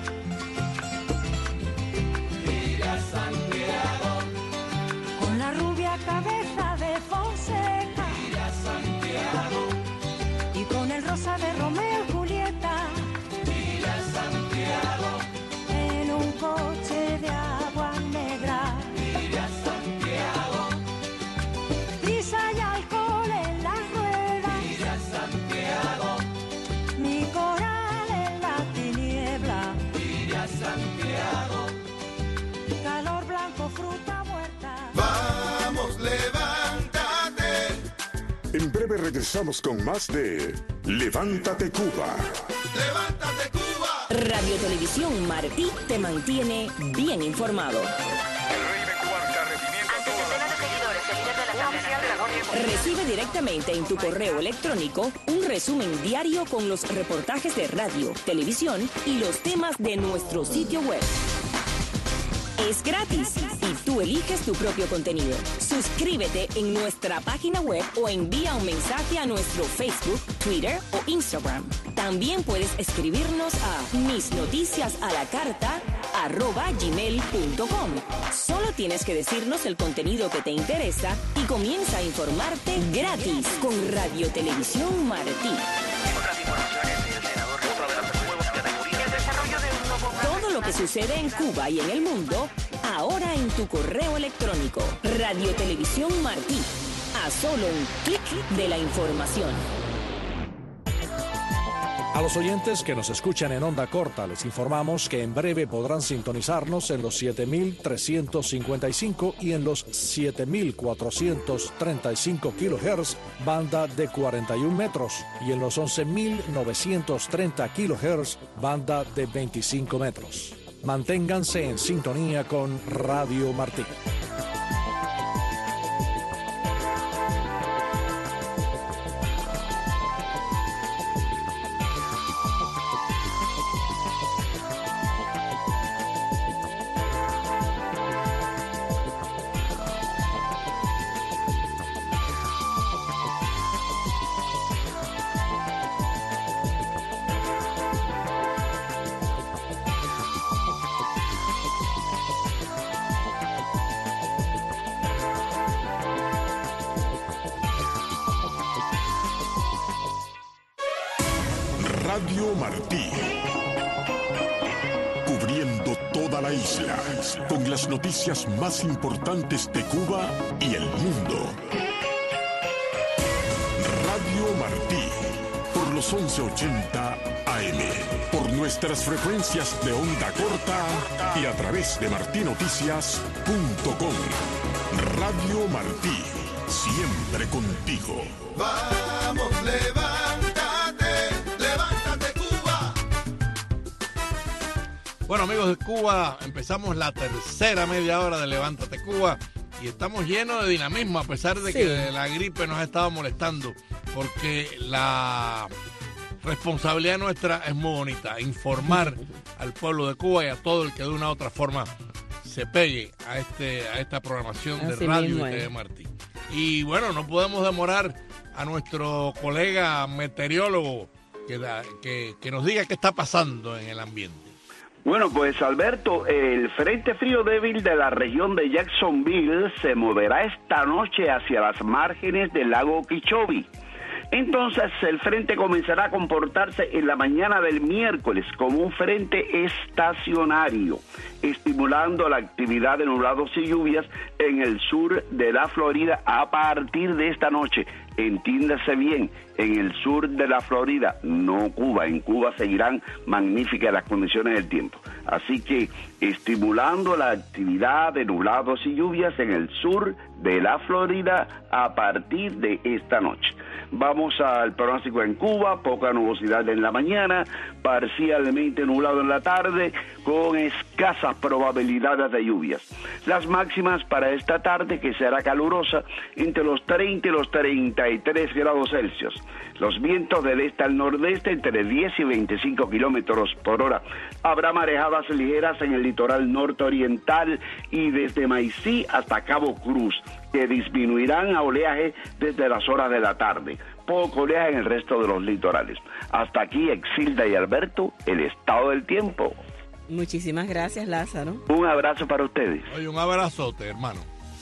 Speaker 2: Iré a Santiago.
Speaker 14: Con la rubia cabeza de Fonseca.
Speaker 2: Iré a Santiago.
Speaker 14: Y con el rosa de Romeo y Julieta.
Speaker 2: Iré a Santiago.
Speaker 14: En un coche de agua negra.
Speaker 2: Iré a Santiago.
Speaker 14: Prisa y alcohol en las ruedas.
Speaker 2: Iré a Santiago.
Speaker 14: Mi coral en la tiniebla.
Speaker 2: Iré a Santiago.
Speaker 14: Calor blanco, fruta muerta.
Speaker 2: Vamos, levántate.
Speaker 1: En breve regresamos con más de Levántate Cuba.
Speaker 2: Levántate, Cuba.
Speaker 9: Radio Televisión Martí te mantiene bien informado. Recibe directamente en tu correo electrónico un resumen diario con los reportajes de radio, televisión y los temas de nuestro sitio web. Es gratis y tú eliges tu propio contenido. Suscríbete en nuestra página web o envía un mensaje a nuestro Facebook, Twitter o Instagram. También puedes escribirnos a misnoticiasalacarta arroba gmail punto com. Solo tienes que decirnos el contenido que te interesa y comienza a informarte gratis con Radio Televisión Martí.
Speaker 10: Otras informaciones, el senador Rosa de los Nuevos Categorías. El desarrollo de un nuevo plan.
Speaker 9: Todo lo que sucede en Cuba y en el mundo, ahora en tu correo electrónico. Radio Televisión Martí. A solo un clic de la información.
Speaker 15: A los oyentes que nos escuchan en onda corta, les informamos que en breve podrán sintonizarnos en los siete mil trescientos cincuenta y cinco y en los siete mil cuatrocientos treinta y cinco kilohertz, banda de cuarenta y un metros, y en los once mil novecientos treinta kilohertz, banda de veinticinco metros. Manténganse en sintonía con Radio Martí.
Speaker 1: Radio Martí. Cubriendo toda la isla con las noticias más importantes de Cuba y el mundo. Radio Martí. Por los once ochenta A M. Por nuestras frecuencias de onda corta y a través de martinoticias punto com. Radio Martí. Siempre contigo.
Speaker 2: Vamos, levántate, levántate.
Speaker 3: Bueno, amigos de Cuba, empezamos la tercera media hora de Levántate Cuba y estamos llenos de dinamismo a pesar de sí. que la gripe nos ha estado molestando, porque la responsabilidad nuestra es muy bonita, informar al pueblo de Cuba y a todo el que de una u otra forma se pegue a este a esta programación Así de radio y T V Martí. Y bueno, no podemos demorar a nuestro colega meteorólogo que, da, que, que nos diga qué está pasando en el ambiente.
Speaker 4: Bueno, pues Alberto, el frente frío débil de la región de Jacksonville se moverá esta noche hacia las márgenes del lago Okeechobee. Entonces el frente comenzará a comportarse en la mañana del miércoles como un frente estacionario, estimulando la actividad de nublados y lluvias en el sur de la Florida a partir de esta noche. Entiéndase bien, en el sur de la Florida, no Cuba. En Cuba seguirán magníficas las condiciones del tiempo. Así que estimulando la actividad de nublados y lluvias en el sur de la Florida a partir de esta noche. Vamos al pronóstico en Cuba, poca nubosidad en la mañana, parcialmente nublado en la tarde, con escasas probabilidades de lluvias. Las máximas para esta tarde, que será calurosa, entre los treinta y los treinta y tres grados Celsius. Los vientos del este al nordeste entre diez y veinticinco kilómetros por hora. Habrá marejadas ligeras en el litoral norteoriental y desde Maicí hasta Cabo Cruz, que disminuirán a oleaje desde las horas de la tarde. Poco oleaje en el resto de los litorales. Hasta aquí, Exilda y Alberto, el estado del tiempo.
Speaker 5: Muchísimas gracias, Lázaro.
Speaker 4: Un abrazo para ustedes.
Speaker 3: Oye, un abrazote, hermano.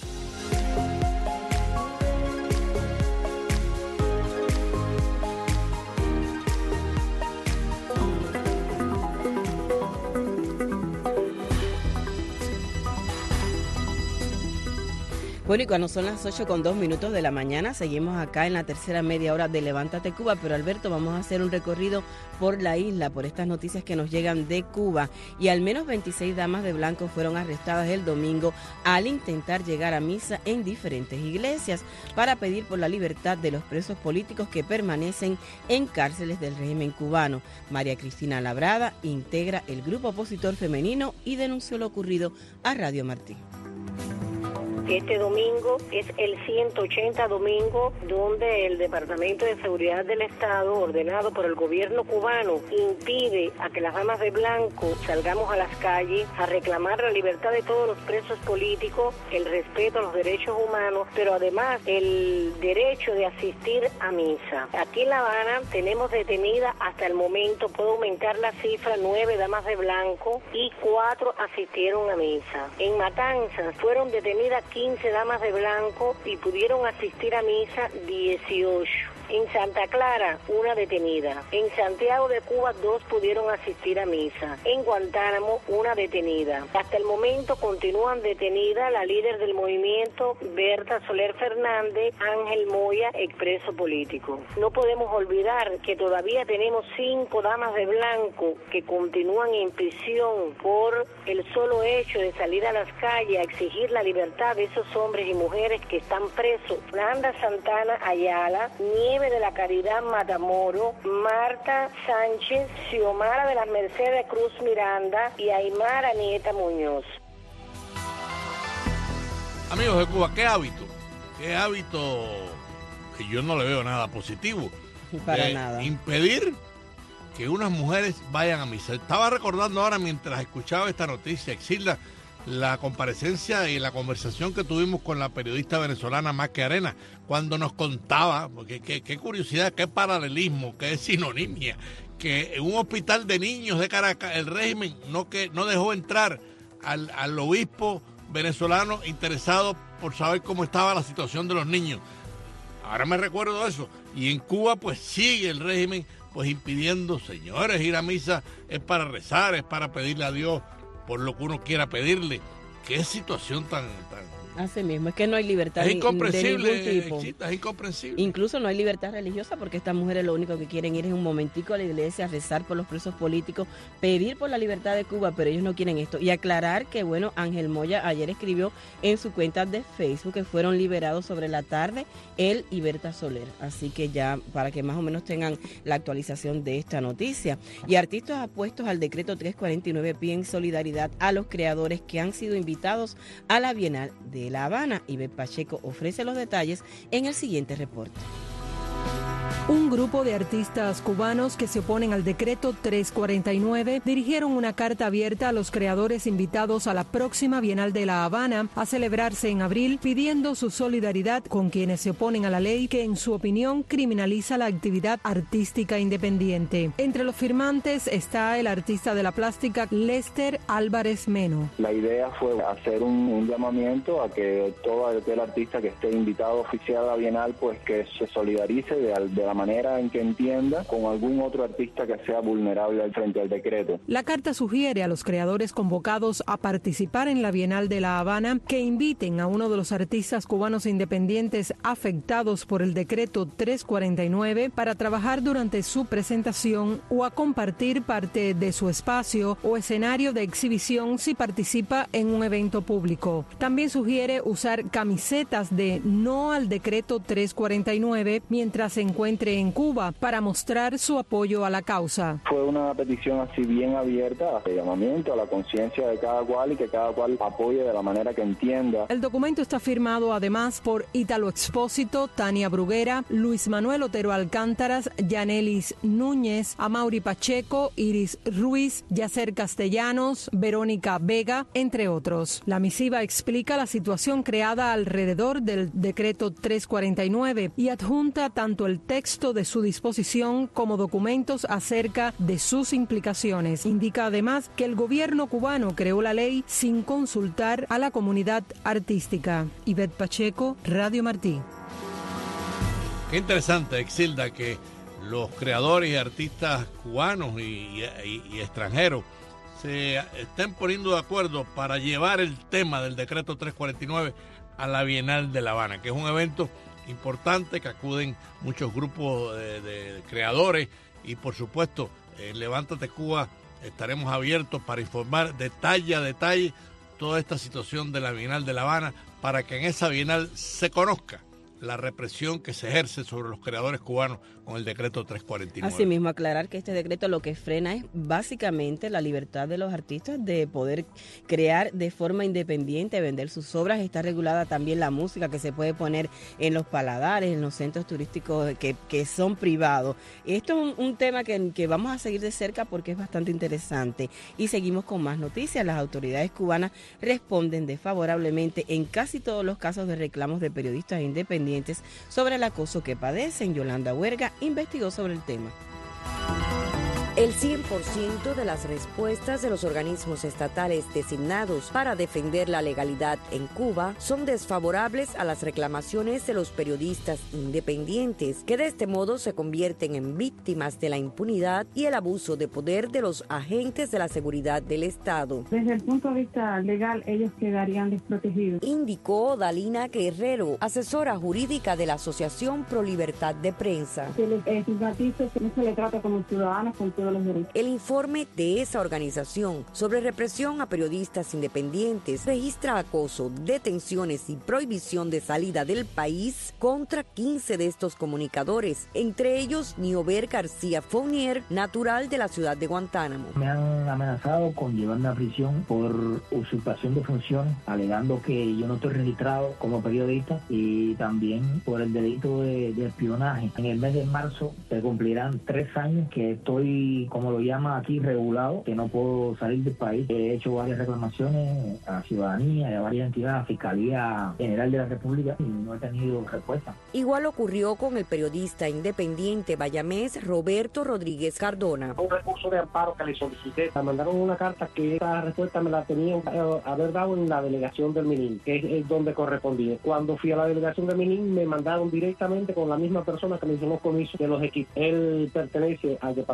Speaker 5: Bueno, y cuando son las ocho con dos minutos de la mañana, seguimos acá en la tercera media hora de Levántate Cuba, pero Alberto, vamos a hacer un recorrido por la isla, por estas noticias que nos llegan de Cuba, y al menos veintiséis damas de blanco fueron arrestadas el domingo al intentar llegar a misa en diferentes iglesias para pedir por la libertad de los presos políticos que permanecen en cárceles del régimen cubano. María Cristina Labrada integra el grupo opositor femenino y denunció lo ocurrido a Radio Martí.
Speaker 16: Este domingo es el ciento ochenta domingo donde el Departamento de Seguridad del Estado, ordenado por el gobierno cubano, impide a que las damas de blanco salgamos a las calles a reclamar la libertad de todos los presos políticos, el respeto a los derechos humanos, pero además el derecho de asistir a misa. Aquí en La Habana tenemos detenidas hasta el momento, puedo aumentar la cifra, nueve damas de blanco y cuatro asistieron a misa. En Matanzas fueron detenidas quince damas de blanco y pudieron asistir a misa dieciocho. En Santa Clara, una detenida. En Santiago de Cuba, dos pudieron asistir a misa. En Guantánamo, una detenida. Hasta el momento continúan detenidas la líder del movimiento, Berta Soler Fernández, Ángel Moya, expreso político. No podemos olvidar que todavía tenemos cinco damas de blanco que continúan en prisión por el solo hecho de salir a las calles a exigir la libertad de esos hombres y mujeres que están presos. Nanda Santana Ayala, Nieve de la Caridad Matamoro, Marta Sánchez, Xiomara de las Mercedes Cruz Miranda y Aymara Nieta Muñoz.
Speaker 3: Amigos de Cuba, ¿qué hábito? ¿Qué hábito que yo no le veo nada positivo?
Speaker 5: Para eh, nada.
Speaker 3: Impedir que unas mujeres vayan a misa. Estaba recordando ahora mientras escuchaba esta noticia, Exilda, la comparecencia y la conversación que tuvimos con la periodista venezolana Maque Arena, cuando nos contaba, porque qué, qué curiosidad, qué paralelismo, qué sinonimia, que en un hospital de niños de Caracas el régimen no, que, no dejó entrar al, al obispo venezolano interesado por saber cómo estaba la situación de los niños. Ahora me recuerdo eso. Y en Cuba pues sigue el régimen pues impidiendo, señores, ir a misa es para rezar, es para pedirle a Dios por lo que uno quiera pedirle. Qué situación tan, tan
Speaker 5: Así mismo, es que no hay libertad
Speaker 3: es
Speaker 5: ni,
Speaker 3: incomprensible,
Speaker 5: de ningún tipo.
Speaker 3: Exilda, es incomprensible.
Speaker 5: Incluso no hay libertad religiosa porque estas mujeres lo único que quieren ir es un momentico a la iglesia, a rezar por los presos políticos, pedir por la libertad de Cuba, pero ellos no quieren esto. Y aclarar que, bueno, Ángel Moya ayer escribió en su cuenta de Facebook que fueron liberados sobre la tarde él y Berta Soler. Así que ya, para que más o menos tengan la actualización de esta noticia. Y artistas apuestos al decreto trescientos cuarenta y nueve piden solidaridad a los creadores que han sido invitados a la Bienal de La Habana. Ivette Pacheco ofrece los detalles en el siguiente reporte.
Speaker 17: Un grupo de artistas cubanos que se oponen al decreto trescientos cuarenta y nueve dirigieron una carta abierta a los creadores invitados a la próxima Bienal de La Habana a celebrarse en abril, pidiendo su solidaridad con quienes se oponen a la ley que, en su opinión, criminaliza la actividad artística independiente. Entre los firmantes está el artista de la plástica Lester Álvarez Meno.
Speaker 18: La idea fue hacer un, un llamamiento a que todo aquel artista que esté invitado oficial a la Bienal, pues que se solidarice de, de la manera en que entienda con algún otro artista que sea vulnerable al frente al decreto.
Speaker 17: La carta sugiere a los creadores convocados a participar en la Bienal de La Habana que inviten a uno de los artistas cubanos independientes afectados por el decreto trescientos cuarenta y nueve para trabajar durante su presentación o a compartir parte de su espacio o escenario de exhibición si participa en un evento público. También sugiere usar camisetas de no al decreto trescientos cuarenta y nueve mientras se encuentre en Cuba para mostrar su apoyo a la causa.
Speaker 18: Fue una petición así bien abierta, de llamamiento a la conciencia de cada cual y que cada cual apoye de la manera que entienda.
Speaker 17: El documento está firmado además por Ítalo Expósito, Tania Bruguera, Luis Manuel Otero Alcántaras, Yanelis Núñez, Amaury Pacheco, Iris Ruiz, Yacer Castellanos, Verónica Vega, entre otros. La misiva explica la situación creada alrededor del decreto trescientos cuarenta y nueve y adjunta tanto el texto de su disposición como documentos acerca de sus implicaciones. Indica además que el gobierno cubano creó la ley sin consultar a la comunidad artística. Ivette Pacheco, Radio Martí.
Speaker 3: Qué interesante, Exilda, que los creadores y artistas cubanos y, y, y extranjeros se estén poniendo de acuerdo para llevar el tema del decreto trescientos cuarenta y nueve a la Bienal de La Habana, que es un evento importante, que acuden muchos grupos de, de creadores y, por supuesto, en Levántate Cuba estaremos abiertos para informar detalle a detalle toda esta situación de la Bienal de La Habana, para que en esa Bienal se conozca la represión que se ejerce sobre los creadores cubanos con el decreto trescientos cuarenta y nueve.
Speaker 5: Asimismo, aclarar que este decreto lo que frena es básicamente la libertad de los artistas de poder crear de forma independiente, vender sus obras. Está regulada también la música que se puede poner en los paladares, en los centros turísticos que, que son privados. Esto es un, un tema que, que vamos a seguir de cerca porque es bastante interesante. Y seguimos con más noticias. Las autoridades cubanas responden desfavorablemente en casi todos los casos de reclamos de periodistas independientes sobre el acoso que padecen. Yolanda Huerga investigó sobre el tema.
Speaker 19: El cien por ciento de las respuestas de los organismos estatales designados para defender la legalidad en Cuba son desfavorables a las reclamaciones de los periodistas independientes, que de este modo se convierten en víctimas de la impunidad y el abuso de poder de los agentes de la seguridad del Estado.
Speaker 20: Desde el punto de vista legal, ellos quedarían desprotegidos.
Speaker 19: Indicó Dalina Guerrero, asesora jurídica de la Asociación Pro Libertad de Prensa.
Speaker 20: Se les estigmatiza, no se les trata como ciudadanos con todos los derechos.
Speaker 19: El informe de esa organización sobre represión a periodistas independientes registra acoso, detenciones y prohibición de salida del país contra quince de estos comunicadores, entre ellos Niober García Fournier, natural de la ciudad de Guantánamo.
Speaker 21: Me han amenazado con llevarme a prisión por usurpación de funciones, alegando que yo no estoy registrado como periodista, y también por el delito de, de espionaje. En el mes de marzo se cumplirán tres años que estoy, como lo llama aquí, regulado, que no puedo salir del país. He hecho varias reclamaciones a la ciudadanía y a varias entidades, a la Fiscalía General de la República, y no he tenido respuesta.
Speaker 19: Igual ocurrió con el periodista independiente bayamés Roberto Rodríguez Cardona.
Speaker 22: Un recurso de amparo que le solicité, me mandaron una carta que esa respuesta me la tenían que haber dado en la delegación del Minin, que es, es donde correspondía. Cuando fui a la delegación del Minin, me mandaron directamente con la misma persona que me hizo los comisos de los equipos. Él pertenece al departamento de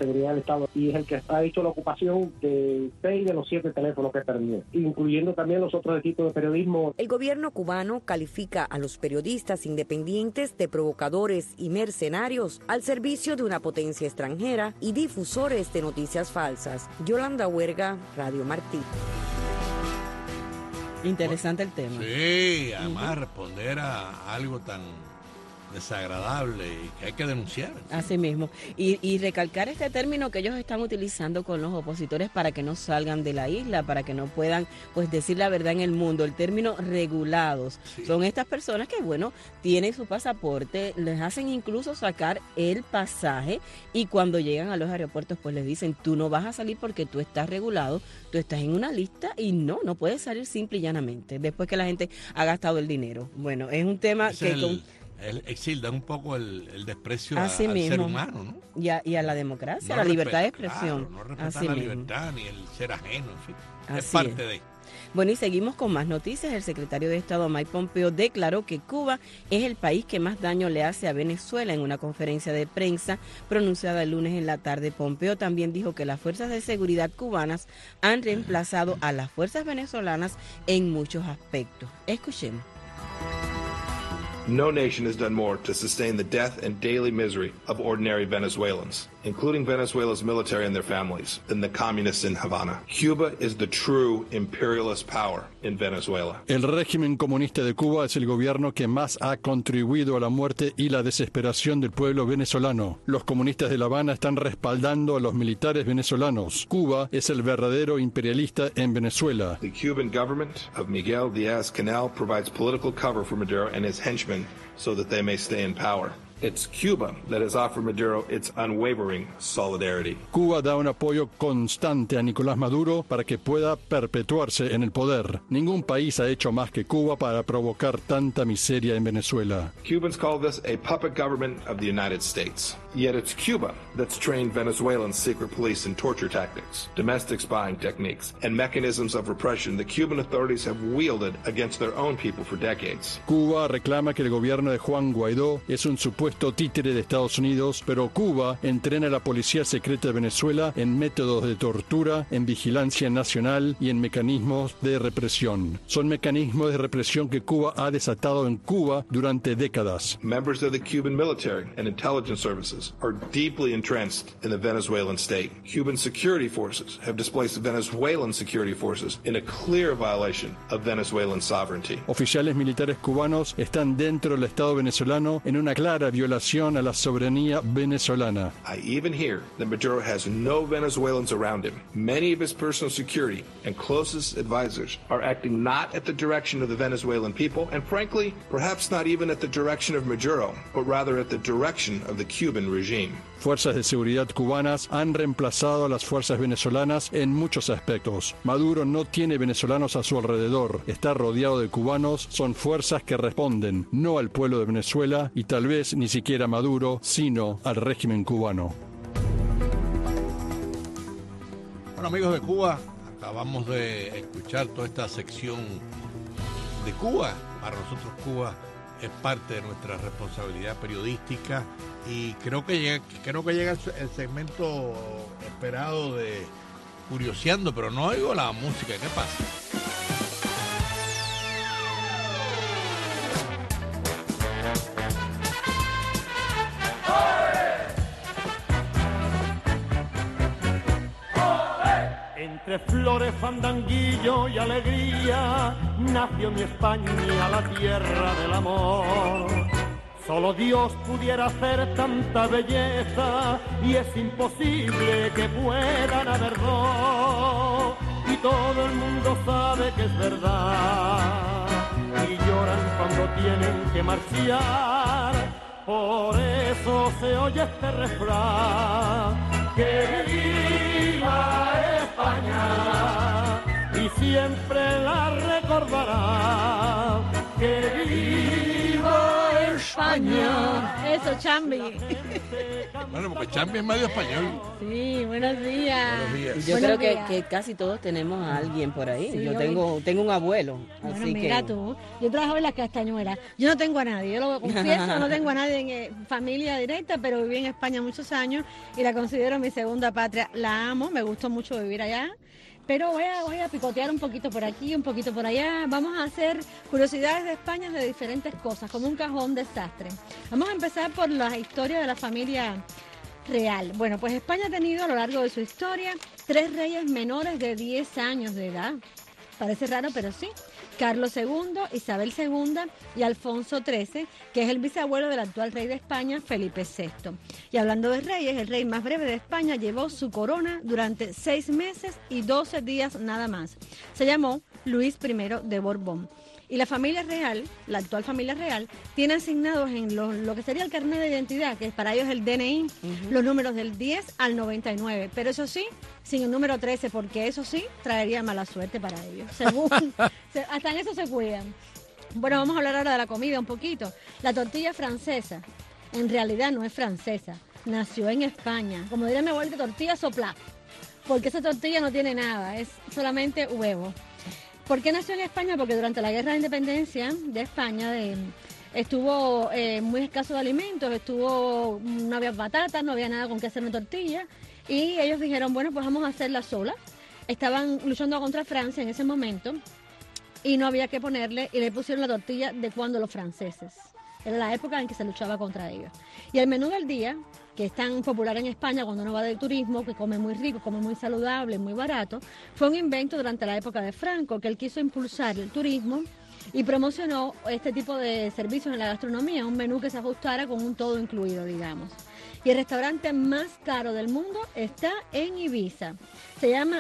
Speaker 22: Seguridad del Estado y es el que ha hecho la ocupación de seis de los siete teléfonos que perdió, incluyendo también los otros equipos de periodismo.
Speaker 19: El gobierno cubano califica a los periodistas independientes de provocadores y mercenarios al servicio de una potencia extranjera y difusores de noticias falsas. Yolanda Huerga, Radio Martí.
Speaker 5: Interesante el tema.
Speaker 3: Sí, además uh-huh. responder a algo tan desagradable y que hay que denunciar.
Speaker 5: Así mismo. Y, y recalcar este término que ellos están utilizando con los opositores para que no salgan de la isla, para que no puedan pues decir la verdad en el mundo. El término regulados. Sí. Son estas personas que, bueno, tienen su pasaporte, les hacen incluso sacar el pasaje y cuando llegan a los aeropuertos pues les dicen, tú no vas a salir porque tú estás regulado, tú estás en una lista y no, no puedes salir simple y llanamente después que la gente ha gastado el dinero. Bueno, es un tema es que...
Speaker 3: El...
Speaker 5: Con,
Speaker 3: El, exilda un poco el, el desprecio a, al
Speaker 5: mismo.
Speaker 3: ser humano, ¿no?
Speaker 5: Y a, y a la democracia,
Speaker 3: no
Speaker 5: a la
Speaker 3: respetar,
Speaker 5: libertad de expresión.
Speaker 3: Claro, no respetar
Speaker 5: Así
Speaker 3: la
Speaker 5: mismo.
Speaker 3: libertad ni el ser ajeno, en fin.
Speaker 5: Así
Speaker 3: es parte
Speaker 5: es.
Speaker 3: de...
Speaker 5: Bueno, y seguimos con más noticias. El secretario de Estado Mike Pompeo declaró que Cuba es el país que más daño le hace a Venezuela en una conferencia de prensa pronunciada el lunes en la tarde. Pompeo también dijo que las fuerzas de seguridad cubanas han reemplazado a las fuerzas venezolanas en muchos aspectos. Escuchemos.
Speaker 6: No nation has done more to sustain the death and daily misery of ordinary Venezuelans, including Venezuela's military and their families, than the communists in Havana. Cuba is the true imperialist power in Venezuela.
Speaker 7: El régimen comunista de Cuba es el gobierno que más ha contribuido a la muerte y la desesperación del pueblo venezolano. Los comunistas de La Habana están respaldando a los militares venezolanos. Cuba es el verdadero imperialista en Venezuela.
Speaker 6: The Cuban government of Miguel Díaz-Canel provides political cover for Maduro and his henchmen so that they may stay in power. It's Cuba that has offered Maduro its unwavering solidarity.
Speaker 7: Cuba da un apoyo constante a Nicolás Maduro para que pueda perpetuarse en el poder. Ningún país ha hecho más que Cuba para provocar tanta miseria en Venezuela.
Speaker 6: Cubans call this a puppet government of the United States. Yet it's Cuba that's trained Venezuelan secret police in torture tactics, domestic spying techniques, and mechanisms of repression the Cuban authorities have wielded against their own people for decades.
Speaker 7: Cuba reclama que el gobierno de Juan Guaidó es un supuesto títere de Estados Unidos, pero Cuba entrena a la policía secreta de Venezuela en métodos de tortura, en vigilancia nacional y en mecanismos de represión. Son mecanismos de represión que Cuba ha desatado en Cuba durante décadas.
Speaker 6: Members of the Cuban military and intelligence services are deeply entrenched in the Venezuelan state. Cuban security forces have displaced Venezuelan security forces in a clear violation of Venezuelan sovereignty.
Speaker 7: Oficiales militares cubanos están dentro del Estado venezolano en una clara violación a la soberanía venezolana.
Speaker 6: I even hear that Maduro has no Venezuelans around him. Many of his personal security and closest advisors are acting not at the direction of the Venezuelan people, and frankly, perhaps not even at the direction of Maduro, but rather at the direction of the Cuban regime.
Speaker 7: Fuerzas de seguridad cubanas han reemplazado a las fuerzas venezolanas en muchos aspectos. Maduro no tiene venezolanos a su alrededor, está rodeado de cubanos, son fuerzas que responden no al pueblo de Venezuela y tal vez ni siquiera a Maduro, sino al régimen cubano.
Speaker 3: Bueno, amigos de Cuba, acabamos de escuchar toda esta sección de Cuba. Para nosotros Cuba es parte de nuestra responsabilidad periodística y creo que llega, creo que llega el segmento esperado de Curioseando, pero no oigo la música. ¿Qué pasa?
Speaker 23: Entre flores, fandanguillo y alegría nació mi España, la tierra del amor. Solo Dios pudiera hacer tanta belleza y es imposible que puedan haber dos. Y todo el mundo sabe que es verdad y lloran cuando tienen que marchar. Por eso se oye este refrán: que viva España y siempre la recordará. Que viva España.
Speaker 8: España. Eso, Chambi.
Speaker 3: Bueno, porque Chambi es medio español.
Speaker 8: Sí, buenos días.
Speaker 3: Buenos días.
Speaker 5: Yo
Speaker 8: Buenos
Speaker 5: creo
Speaker 8: días.
Speaker 5: que, que casi todos tenemos a alguien por ahí.
Speaker 8: Sí,
Speaker 5: yo
Speaker 8: hoy-
Speaker 5: tengo tengo un abuelo,
Speaker 8: Bueno,
Speaker 5: así
Speaker 8: mira
Speaker 5: que...
Speaker 8: tú, yo trabajo en la Castañuela. Yo no tengo a nadie, yo lo confieso, no tengo a nadie en eh, familia directa, pero viví en España muchos años y la considero mi segunda patria. La amo, me gustó mucho vivir allá. Pero voy a, voy a picotear un poquito por aquí, un poquito por allá. Vamos a hacer curiosidades de España de diferentes cosas, como un cajón desastre. Vamos a empezar por la historia de la familia real. Bueno, pues España ha tenido a lo largo de su historia tres reyes menores de diez años de edad. Parece raro, pero sí. Carlos segundo, Isabel segunda y Alfonso trece, que es el bisabuelo del actual rey de España, Felipe sexto. Y hablando de reyes, el rey más breve de España llevó su corona durante seis meses y doce días nada más. Se llamó Luis primero de Borbón. Y la familia real, la actual familia real, tiene asignados en lo, lo que sería el carnet de identidad, que para ellos el D N I, uh-huh. los números del diez al noventa y nueve. Pero eso sí, sin el número trece, porque eso sí traería mala suerte para ellos. Según, se, hasta en eso se cuidan. Bueno, vamos a hablar ahora de la comida un poquito. La tortilla francesa, en realidad no es francesa, nació en España. Como diría mi abuelita, tortilla soplá, porque esa tortilla no tiene nada, es solamente huevo. ¿Por qué nació en España? Porque durante la Guerra de Independencia de España de, estuvo eh, muy escaso de alimentos, estuvo no había patatas, no había nada con qué hacer una tortilla y ellos dijeron, bueno, pues vamos a hacerla sola. Estaban luchando contra Francia en ese momento y no había que ponerle y le pusieron la tortilla de cuando los franceses. Era la época en que se luchaba contra ellos. Y el menú del día, que es tan popular en España cuando uno va de turismo, que come muy rico, come muy saludable, muy barato, fue un invento durante la época de Franco, que él quiso impulsar el turismo y promocionó este tipo de servicios en la gastronomía, un menú que se ajustara con un todo incluido, digamos. Y el restaurante más caro del mundo está en Ibiza. Se llama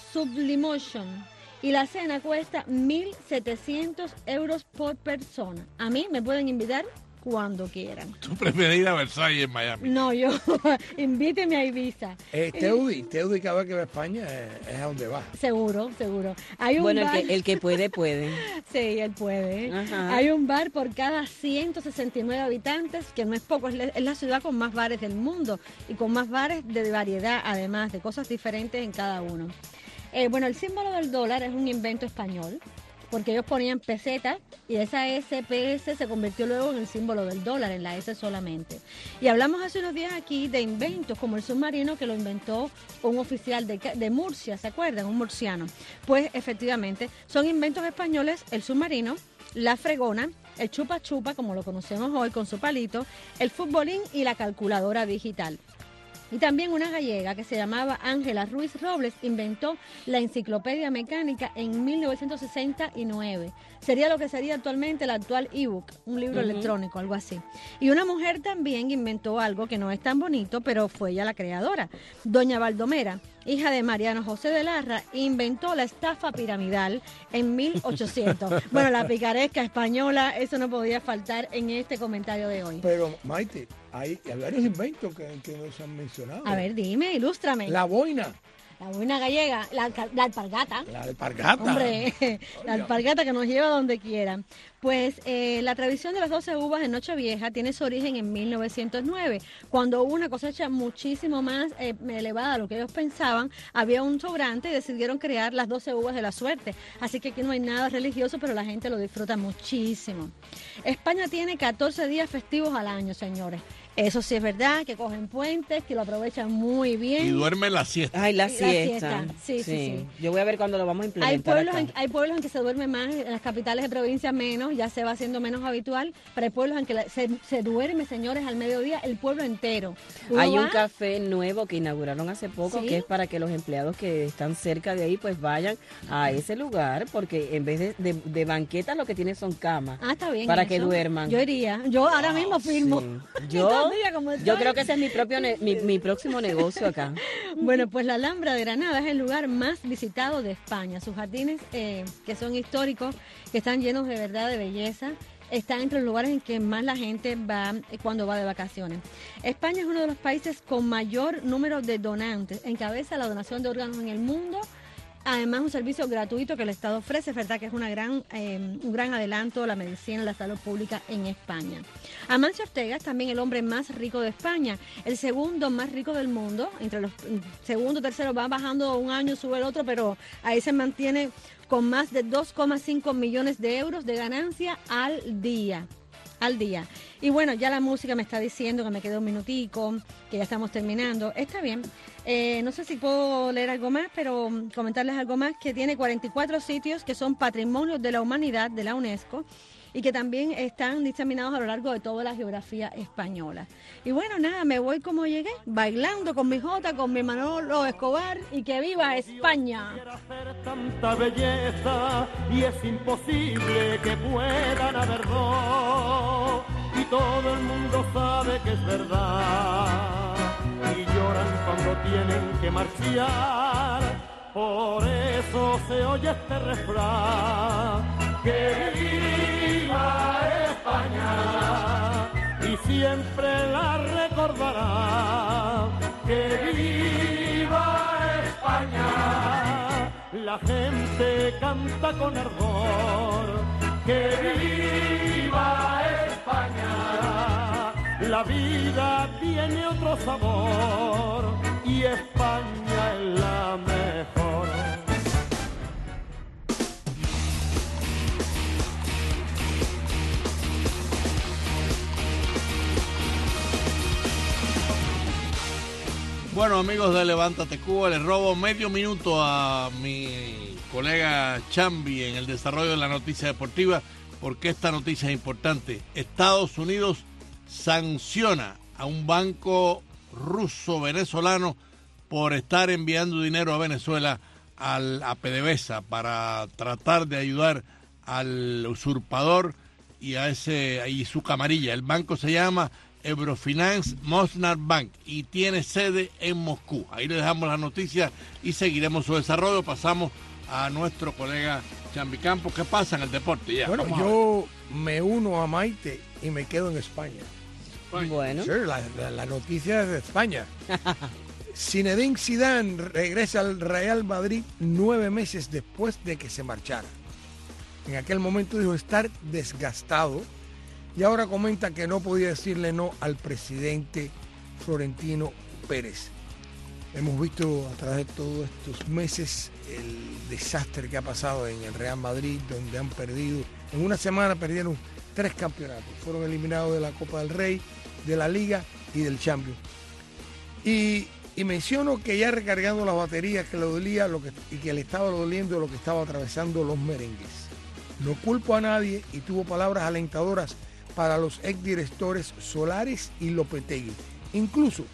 Speaker 8: Sublimotion. Y la cena cuesta mil setecientos euros por persona. A mí me pueden invitar cuando quieran.
Speaker 3: ¿Tú prefieres ir a Versalles en Miami?
Speaker 8: No, yo, invíteme a Ibiza.
Speaker 11: Eh, Teudi, Teudi cada vez que va a España es, es a donde va.
Speaker 8: Seguro, seguro. Hay un
Speaker 5: bueno,
Speaker 8: bar...
Speaker 5: el, que, el que puede, puede.
Speaker 8: Sí, él puede.
Speaker 5: Ajá.
Speaker 8: Hay un bar por cada ciento sesenta y nueve habitantes, que no es poco, es la, es la ciudad con más bares del mundo y con más bares de variedad, además, de cosas diferentes en cada uno. Eh, bueno, el símbolo del dólar es un invento español, porque ellos ponían pesetas y esa S P S se convirtió luego en el símbolo del dólar, en la S solamente. Y hablamos hace unos días aquí de inventos, como el submarino que lo inventó un oficial de, de Murcia, ¿se acuerdan? Un murciano. Pues efectivamente, son inventos españoles, el submarino, la fregona, el chupa chupa, como lo conocemos hoy con su palito, el futbolín y la calculadora digital. Y también una gallega que se llamaba Ángela Ruiz Robles inventó la enciclopedia mecánica en mil novecientos sesenta y nueve. Sería lo que sería actualmente el actual ebook, un libro uh-huh. electrónico, algo así. Y una mujer también inventó algo que no es tan bonito, pero fue ella la creadora. Doña Baldomera, hija de Mariano José de Larra, inventó la estafa piramidal en mil ochocientos. Bueno, la picaresca española, eso no podía faltar en este comentario de hoy.
Speaker 11: Pero, Maite, hay, hay varios inventos que, que no se han mencionado.
Speaker 8: A ver, dime, ilústrame.
Speaker 11: La boina.
Speaker 8: La boina gallega, la, la alpargata.
Speaker 11: La alpargata.
Speaker 8: Hombre, la alpargata que nos lleva donde quiera. Pues eh, la tradición de las doce uvas en Nochevieja tiene su origen en mil novecientos nueve, cuando hubo una cosecha muchísimo más eh, elevada a lo que ellos pensaban. Había un sobrante y decidieron crear las doce uvas de la suerte. Así que aquí no hay nada religioso, pero la gente lo disfruta muchísimo. España tiene catorce días festivos al año, señores. Eso sí es verdad, que cogen puentes, que lo aprovechan muy bien.
Speaker 3: Y duermen la siesta.
Speaker 5: Ay, la
Speaker 8: Y
Speaker 5: siesta.
Speaker 8: La siesta. Sí, sí, sí, sí.
Speaker 5: Yo voy a ver cuándo lo vamos a implementar
Speaker 8: Hay pueblos,
Speaker 5: acá.
Speaker 8: en, hay pueblos en que se duerme más, en las capitales de provincia menos, ya se va haciendo menos habitual, pero hay pueblos en que la, se, se duerme, señores, al mediodía, el pueblo entero. Uno
Speaker 5: Hay
Speaker 8: va,
Speaker 5: un café nuevo que inauguraron hace poco,
Speaker 8: ¿sí?
Speaker 5: que es para que los empleados que están cerca de ahí pues vayan a ese lugar, porque en vez de, de, de banquetas lo que tienen son camas.
Speaker 8: Ah, está bien.
Speaker 5: Para
Speaker 8: eso.
Speaker 5: que duerman.
Speaker 8: Yo iría, yo ahora
Speaker 5: Wow,
Speaker 8: mismo firmo.
Speaker 5: Sí. Yo,
Speaker 8: como
Speaker 5: yo creo que ese es mi propio ne- mi, mi próximo negocio acá.
Speaker 8: Bueno, pues la Alhambra de Granada es el lugar más visitado de España. Sus jardines, eh, que son históricos, que están llenos de verdad de belleza, están entre los lugares en que más la gente va eh, cuando va de vacaciones. España es uno de los países con mayor número de donantes. Encabeza la donación de órganos en el mundo además un servicio gratuito que el Estado ofrece, es verdad que es una gran, eh, un gran adelanto a la medicina y la salud pública en España. Amancio Ortega es también el hombre más rico de España, el segundo más rico del mundo, entre los segundo y tercero va bajando un año, sube el otro, pero ahí se mantiene con más de dos coma cinco millones de euros de ganancia al día. al día. Y bueno, ya la música me está diciendo que me quedó un minutico, que ya estamos terminando. Está bien. Eh, no sé si puedo leer algo más, pero comentarles algo más, que tiene cuarenta y cuatro sitios que son patrimonios de la humanidad de la UNESCO y que también están diseminados a lo largo de toda la geografía española. Y bueno, nada, me voy como llegué, bailando con mi Jota, con mi Manolo Escobar, y que viva España.
Speaker 23: Tanta belleza y es imposible que puedan haber dos, y todo el mundo sabe que es verdad, y lloran cuando tienen que marchar. Por eso se oye este refrán: que viva España, y siempre la recordará. Que viva España, la gente canta con ardor. Que viva España, la vida tiene otro sabor, y España es la mejor.
Speaker 3: Bueno, amigos de Levántate Cuba, les robo medio minuto a mi colega Chambi en el desarrollo de la noticia deportiva, porque esta noticia es importante. Estados Unidos sanciona a un banco ruso-venezolano por estar enviando dinero a Venezuela al, a PDVSA para tratar de ayudar al usurpador y a ese y su camarilla. El banco se llama Eurofinance Mosnar Bank y tiene sede en Moscú. Ahí le dejamos la noticia y seguiremos su desarrollo. Pasamos a nuestro colega Chambi Campos. ¿Qué pasa en el deporte? Ya,
Speaker 11: bueno, yo me uno a Maite y me quedo en España.
Speaker 5: España. Bueno.
Speaker 11: Sí, la, la, la noticia es de España. Zinedine Zidane regresa al Real Madrid nueve meses después de que se marchara. En aquel momento dijo estar desgastado y ahora comenta que no podía decirle no al presidente Florentino Pérez. Hemos visto a través de todos estos meses el desastre que ha pasado en el Real Madrid, donde han perdido, en una semana perdieron tres campeonatos, fueron eliminados de la Copa del Rey, de la Liga y del Champions. Y, y menciono que ya recargando las baterías que le dolía lo que, y que le estaba doliendo lo que estaba atravesando los merengues. No culpo a nadie y tuvo palabras alentadoras para los exdirectores Solares y Lopetegui. Incluso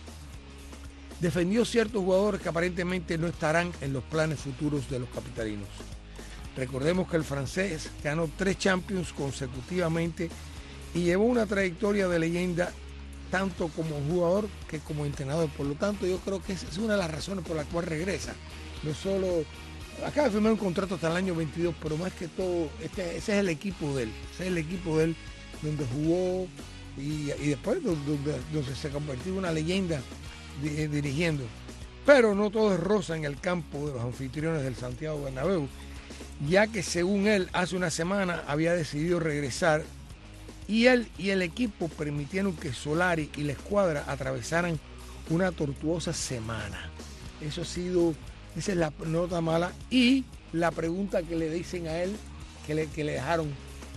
Speaker 11: defendió ciertos jugadores que aparentemente no estarán en los planes futuros de los capitalinos. Recordemos que el francés ganó tres Champions consecutivamente y llevó una trayectoria de leyenda tanto como jugador que como entrenador. Por lo tanto, yo creo que esa es una de las razones por la cual regresa. No solo acaba de firmar un contrato hasta el año veintidós, pero más que todo, este, ese es el equipo de él. Ese es el equipo de él donde jugó y, y después donde, donde se convirtió en una leyenda di, dirigiendo. Pero no todo es rosa en el campo de los anfitriones del Santiago Bernabéu, ya que según él hace una semana había decidido regresar y él y el equipo permitieron que Solari y la escuadra atravesaran una tortuosa semana. Eso ha sido, esa es la nota mala y la pregunta que le dicen a él, que le, que le dejaron: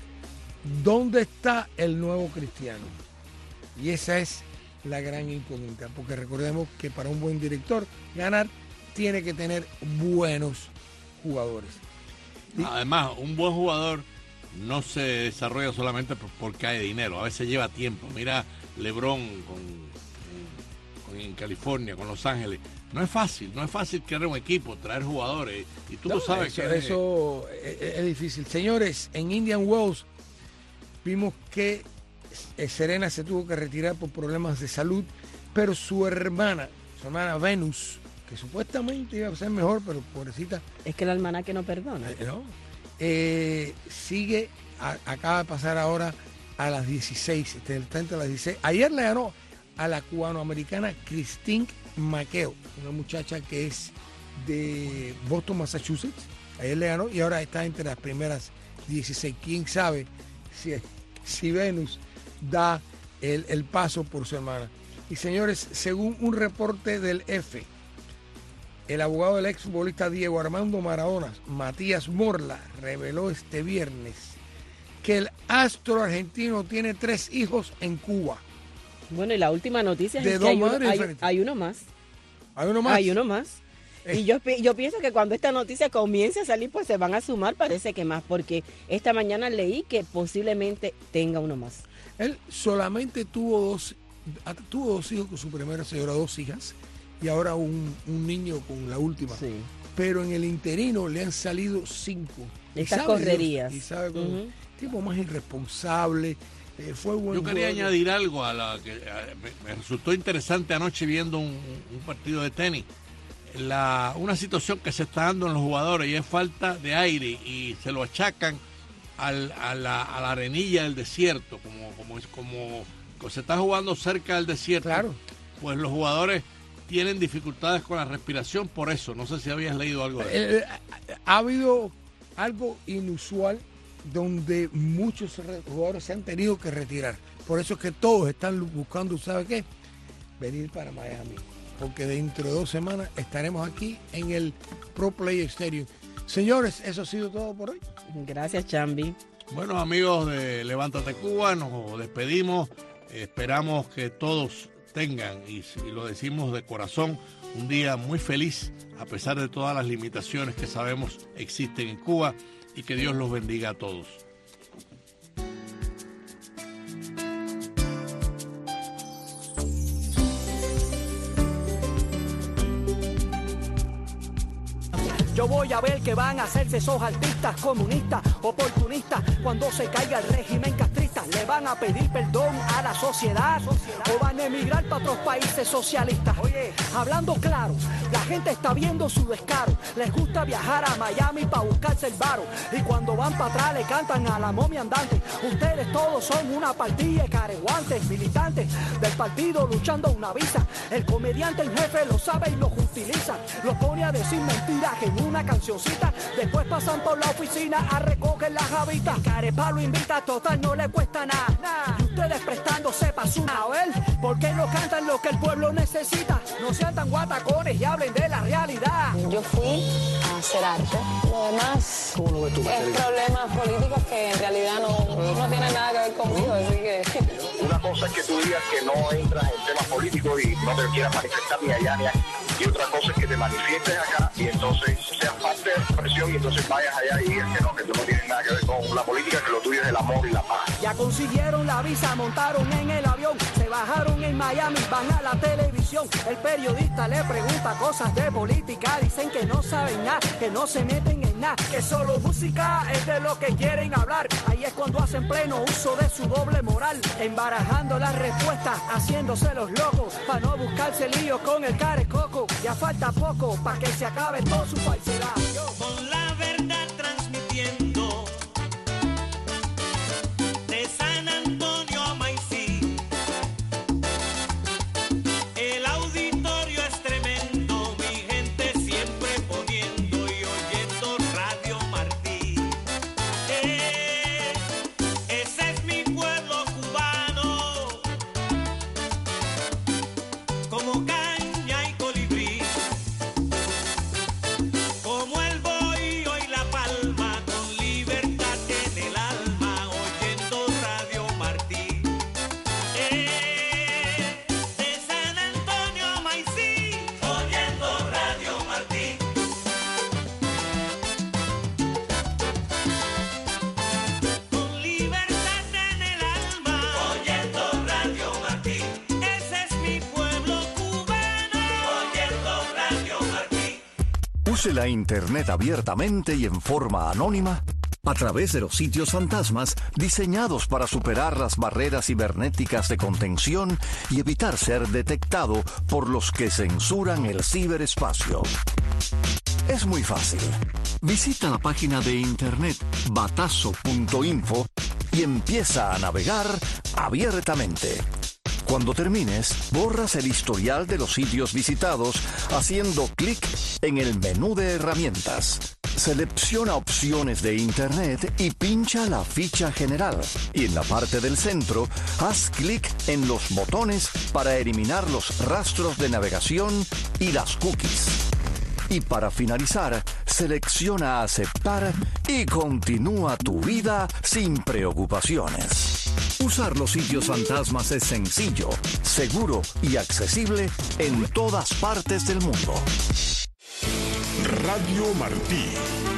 Speaker 11: ¿dónde está el nuevo Cristiano? Y esa es la gran incógnita, porque recordemos que para un buen director ganar tiene que tener buenos jugadores.
Speaker 3: Y además, un buen jugador no se desarrolla solamente porque hay dinero, a veces lleva tiempo. Mira LeBron con, con, en California, con Los Ángeles. No es fácil, no es fácil crear un equipo, traer jugadores, y tú no, lo sabes.
Speaker 11: Eso, que eso es, es difícil. Señores, en Indian Wells vimos que Serena se tuvo que retirar por problemas de salud, pero su hermana, su hermana Venus, que supuestamente iba a ser mejor, pero pobrecita.
Speaker 5: Es que el almanaque no perdona.
Speaker 11: Eh, no, eh, sigue, a, acaba de pasar ahora a las dieciséis, desde el treinta a las dieciséis. Ayer le ganó a la cubanoamericana Christine Maqueo, una muchacha que es de Boston, Massachusetts. Ayer le ganó y ahora está entre las primeras dieciséis. ¿Quién sabe si, si Venus da el, el paso por su hermana? Y señores, según un reporte del F, el abogado del exfutbolista Diego Armando Maradona, Matías Morla, reveló este viernes que el astro argentino tiene tres hijos en Cuba.
Speaker 5: Bueno, y la última noticia
Speaker 11: de
Speaker 5: es
Speaker 11: dos
Speaker 5: que hay uno,
Speaker 11: madres
Speaker 5: hay,
Speaker 11: diferentes.
Speaker 5: hay uno más.
Speaker 11: ¿Hay uno más?
Speaker 5: Hay uno más. Eh. Y yo, yo pienso que cuando esta noticia comience a salir, pues se van a sumar, parece que más, porque esta mañana leí que posiblemente tenga uno más.
Speaker 11: Él solamente tuvo dos, tuvo dos hijos con su primera señora, dos hijas, y ahora un, un niño con la última.
Speaker 5: Sí.
Speaker 11: Pero en el interino le han salido cinco.
Speaker 5: Estas correrías.
Speaker 11: Dios, y sabe cómo,
Speaker 5: uh-huh.
Speaker 11: tipo más irresponsable. Eh, fue buen
Speaker 3: Yo quería
Speaker 11: jugador.
Speaker 3: añadir algo a la que a, me, me resultó interesante anoche viendo un, un partido de tenis. La, una situación que se está dando en los jugadores y es falta de aire y se lo achacan al, a, la, a la arenilla del desierto, como, como, como, como se está jugando cerca del desierto.
Speaker 11: Claro.
Speaker 3: Pues los jugadores tienen dificultades con la respiración por eso. No sé si habías leído algo de eso.
Speaker 11: Eh, ha habido algo inusual donde muchos jugadores se han tenido que retirar. Por eso es que todos están buscando, ¿sabe qué? Venir para Miami. Porque dentro de dos semanas estaremos aquí en el Pro Play Stadium. Señores, eso ha sido todo por hoy.
Speaker 5: Gracias, Chambi.
Speaker 3: Bueno, amigos de Levántate Cuba, nos despedimos. Esperamos que todos tengan, y, y lo decimos de corazón, un día muy feliz, a pesar de todas las limitaciones que sabemos existen en Cuba, y que Dios los bendiga a todos.
Speaker 12: Yo voy a ver que van a hacerse esos artistas comunistas, oportunistas, cuando se caiga el régimen castrista. Le van a pedir perdón a la sociedad, o van a emigrar para otros países socialistas. Oye, hablando claro, la gente está viendo su descaro. Les gusta viajar a Miami para buscarse el varo, y cuando van para atrás le cantan a la momia andante. Ustedes todos son una partida de careguantes, militantes del partido luchando una visa. El comediante en jefe lo sabe y los utiliza, los pone a decir mentiras en una cancioncita, después pasan por la oficina a recoger las javitas. Carepa lo invita, total no le cuesta nada, nah. Y ustedes prestándose pa' su a ver, ¿por qué no cantan lo que el pueblo necesita? No sean tan guatacones y hablen de la realidad.
Speaker 13: Yo fui a hacer arte, lo demás
Speaker 12: ¿Cómo lo ves tú,
Speaker 13: es problemas políticos que en realidad no, no tienen nada que ver conmigo, así que...
Speaker 14: Una cosa es que tú digas que no entras en temas políticos y no te quieras manifestar ni allá ni aquí. Y otra cosa es que te manifiestes acá y entonces seas parte de la expresión y entonces vayas allá y digas que no, que tú no tienes nada que ver con la política, que lo tuyo es el amor y la paz.
Speaker 12: Ya consiguieron la visa, montaron en el avión, se bajaron en Miami, van a la televisión. El periodista le pregunta cosas de política, dicen que no saben nada, que no se meten en nada, que solo música es de lo que quieren hablar. Ahí es cuando hacen pleno uso de su doble moral, embarajando las respuestas, haciéndose los locos, para no buscarse lío con el carecoco. Ya falta poco para que se acabe toda su falsedad.
Speaker 24: Con la verdad transmitiendo de San Antonio a Maicí. El auditorio es tremendo, mi gente siempre poniendo y oyendo Radio Martí. Eh, ese es mi pueblo cubano, como caña y colibrí. Como el bohío y la palma, con libertad en el alma, oyendo Radio Martí. Eh, de San Antonio a Maicí, oyendo Radio Martí. Con libertad en el alma, oyendo Radio Martí. Ese es mi pueblo cubano, oyendo Radio Martí.
Speaker 25: Use la Internet abiertamente y en forma anónima a través de los sitios fantasmas diseñados para superar las barreras cibernéticas de contención y evitar ser detectado por los que censuran el ciberespacio. Es muy fácil. Visita la página de internet batazo punto info y empieza a navegar abiertamente. Cuando termines, borras el historial de los sitios visitados haciendo clic en el menú de herramientas. Selecciona opciones de Internet y pincha la ficha general. Y en la parte del centro, haz clic en los botones para eliminar los rastros de navegación y las cookies. Y para finalizar, selecciona aceptar y continúa tu vida sin preocupaciones. Usar los sitios fantasmas es sencillo, seguro y accesible en todas partes del mundo.
Speaker 1: Radio Martí.